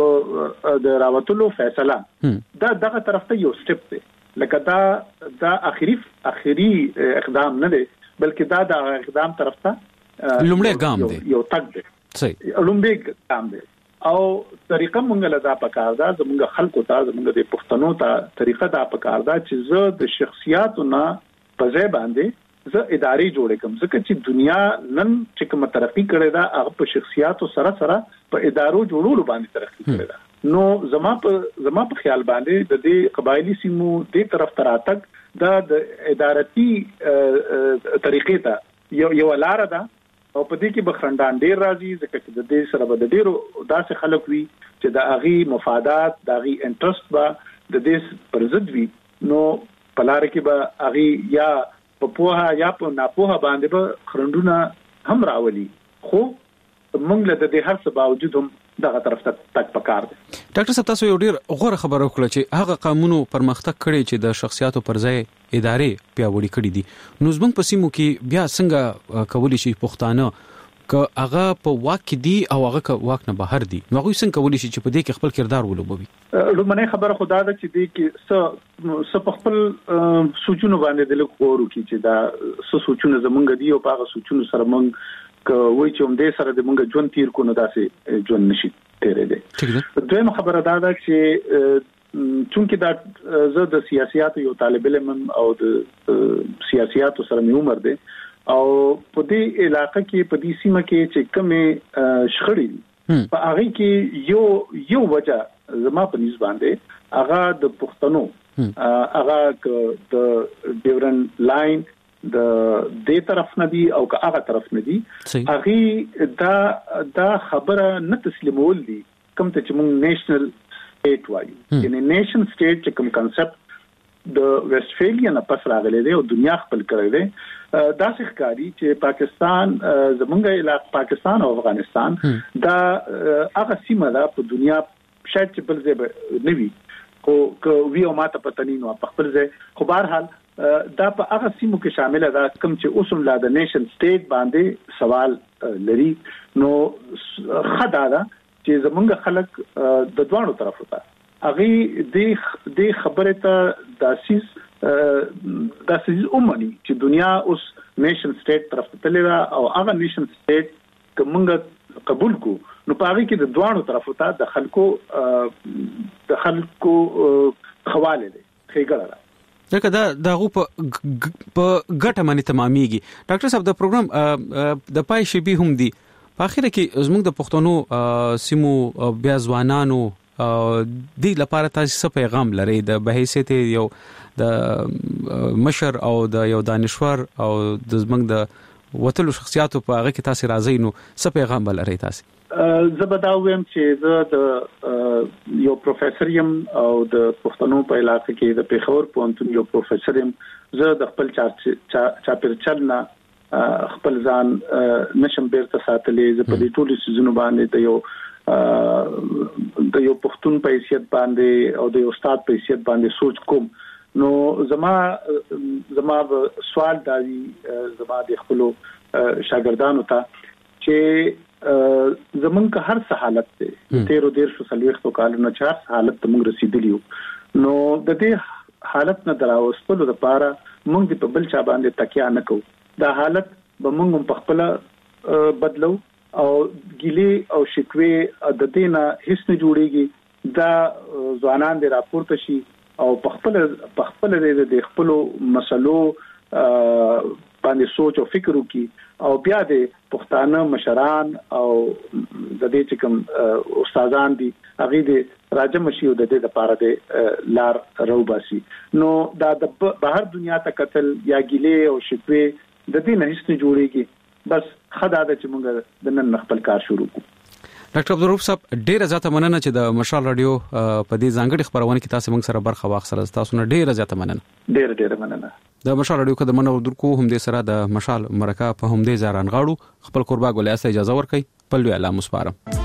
د راوتلو فیصله دا دغه طرف ته یو سټپ دی لکه دا دا اخیری اخیری اقدام نه دی بلکې دا د اقدام طرف ته لومړی ګام دی یو تک دی صحیح لومړی ګام دی او طریقه مونږ له دا پکار دا زموږ خلکو ته زموږ د پښتنو ته طریقه دا پکار دا چې زه د شخصیتونو نه په ځای باندې زه ادارې جوړې کوم ځکه چې دنیا نن چې کوم ترقی کړې ده هغه په شخصیتو سره سره په ادارو جوړولو باندې ترقی کړې ده نو زما په زما په خیال باندې د دې قبایلی سیمو د طرف تراتک د ادارتي طریقې ته یو یو لار ده او په دې کې بخرندان ډیر راځي ځکه چې د دې سره به د ډیرو داسې خلک وي چې د اغي مفادات د اغي انټرست به د دې پر ضد وي نو په لار کې به اغي یا په پوها یا په ناپوها باندې به خرندونه هم راولي خو موږ له دې هر څه باوجود هم دغه طرف ته تک پکار دي ډاکټر صاحب تاسو یو ډیر غوړه خبره وکړه چې هغه قانونو پرمختګ کړي چې د شخصیتو پر ځای ادارې پیاوړي کړي دي نو زموږ په سیمو کې بیا څنګه کولی شي پښتانه که هغه په واک کې دي او هغه که واک نه بهر دي نو هغه څنګه کولی شي چې په دې کې خپل کردار ولوبوي لومړی خبره خدا ده چې دې کې څه څه په خپل سوچونو باندې د لکورو کې چې دا څه سوچونه زمونږ دي او په هغه سوچونو سره مونږ که وای چې هم دې سره د مونږ ژوند تیر کو نه داسې ژوند نشي تیرې دي. دویمه خبره دا ده چې چونکې دا زه د سیاسياتو یو طالب علم او د سیاسياتو سره مې عمر دی او په دې علاقې کې په دې سیمه کې چې کومه شخړې په هغه کې یو یو وجه زما په نسبت باندې هغه د پښتنو هغه د ډیورن لاین د دې طرف نه دی او که هغه طرف نه دی هغه دا دا خبره نه تسلیمول دي کوم ته چې موږ نېشنل سټیټ وایو یعنی نېشن سټیټ چې کوم کانسپټ د ویسټفیلیا نه پس راغلی دی او دنیا خپل کړی دی دا ښکاري چې پاکستان زمونږ علاقې پاکستان او افغانستان دا هغه سیمه ده په دنیا شاید چې بل ځای نه وي خو که وی او ماته پته نه نو په خپل ځای خو بهرحال دا په هغه سیمو کې شامل ده کوم چې اوس هم لا د نېشن سټیټ باندې سوال لري نو خدا ده چې زمونږ خلک د دوانو طرفو ته هغه د د خبره ته داسیس داسیس اومني چې دنیا اوس نېشن سټیټ طرف ته تللی او هغه نېشن سټیټ کومه قبول کو نو په هغه کې د دوانو طرفو ته د خلکو د خلکو خواله دي خېګړه ځکه دا دغه په په ګټه باندې تمامېږي. ډاکټر صاحب د پروګرام د پای شی به هم دی په اخر کې زموږ د پښتنو سیمو بیا ځوانانو د لپاره تاسو څه پیغام لرئ د بهیثیت یو د مشر او د یو دانشور او د زموږ د وتلو شخصیاتو په هغه کې تاسو راځي نو څه پیغام لرئ تاسو؟ زه به دا وایم چې زه د یو پروفیسور یم او د پښتنو په علاقې کې د پیښور پوهنتون یو پروفیسور یم. زه د خپل چاپیرچل نه خپل ځان نشم بیرته ساتلې. زه په دې ټولو سيزونو باندې د یو د یو پښتون په حیثیت باندې او د یو استاد په حیثیت باندې سوچ کوم. نو زما زما سوال دی زما د خپل شاګردانو ته چې زمونږ که هر څه حالت دی تیرو دیر شو سلويختو کالونو چې هر حالت ته موږ رسیدلیو نو د دې حالت نه دراوستلو لپاره موږ د په بل چا باندې تکیه نه کوو. دا حالت به موږ په خپل بدلو او ګيلي او شکوي د دې نه هیڅ نه جوړيږي. دا ځوانان د راپورته شي او په خپل په خپل د خپل مسلو باندې سوچ او فکر وکي او بیا د پښتانه مشران او د دې چې کوم استادان دي هغه د راجم شي او د دې لپاره د لار روباسي. نو دا د بهر دنیا ته قتل یا ګيلي او شکوي د دې نه هیڅ نه جوړيږي. بس خدای دې چې موږ د نن خپل کار شروع کړو. ډاکټر عبدالرؤف صاحب ډیره زیاته مننه چې د مشال رادیو په دې ځانګړي خبرونه کې تاسو موږ سره برخه واخیستل. تاسو نه ډیره زیاته مننه. ډیره ډیره مننه. د مشال رادیو کده منو درکو هم دې سره د مشال مرکه په هم دې ځاران غاړو خپل قربا ګولیا سره اجازه ورکړي. په لوی اعلی مسپارم.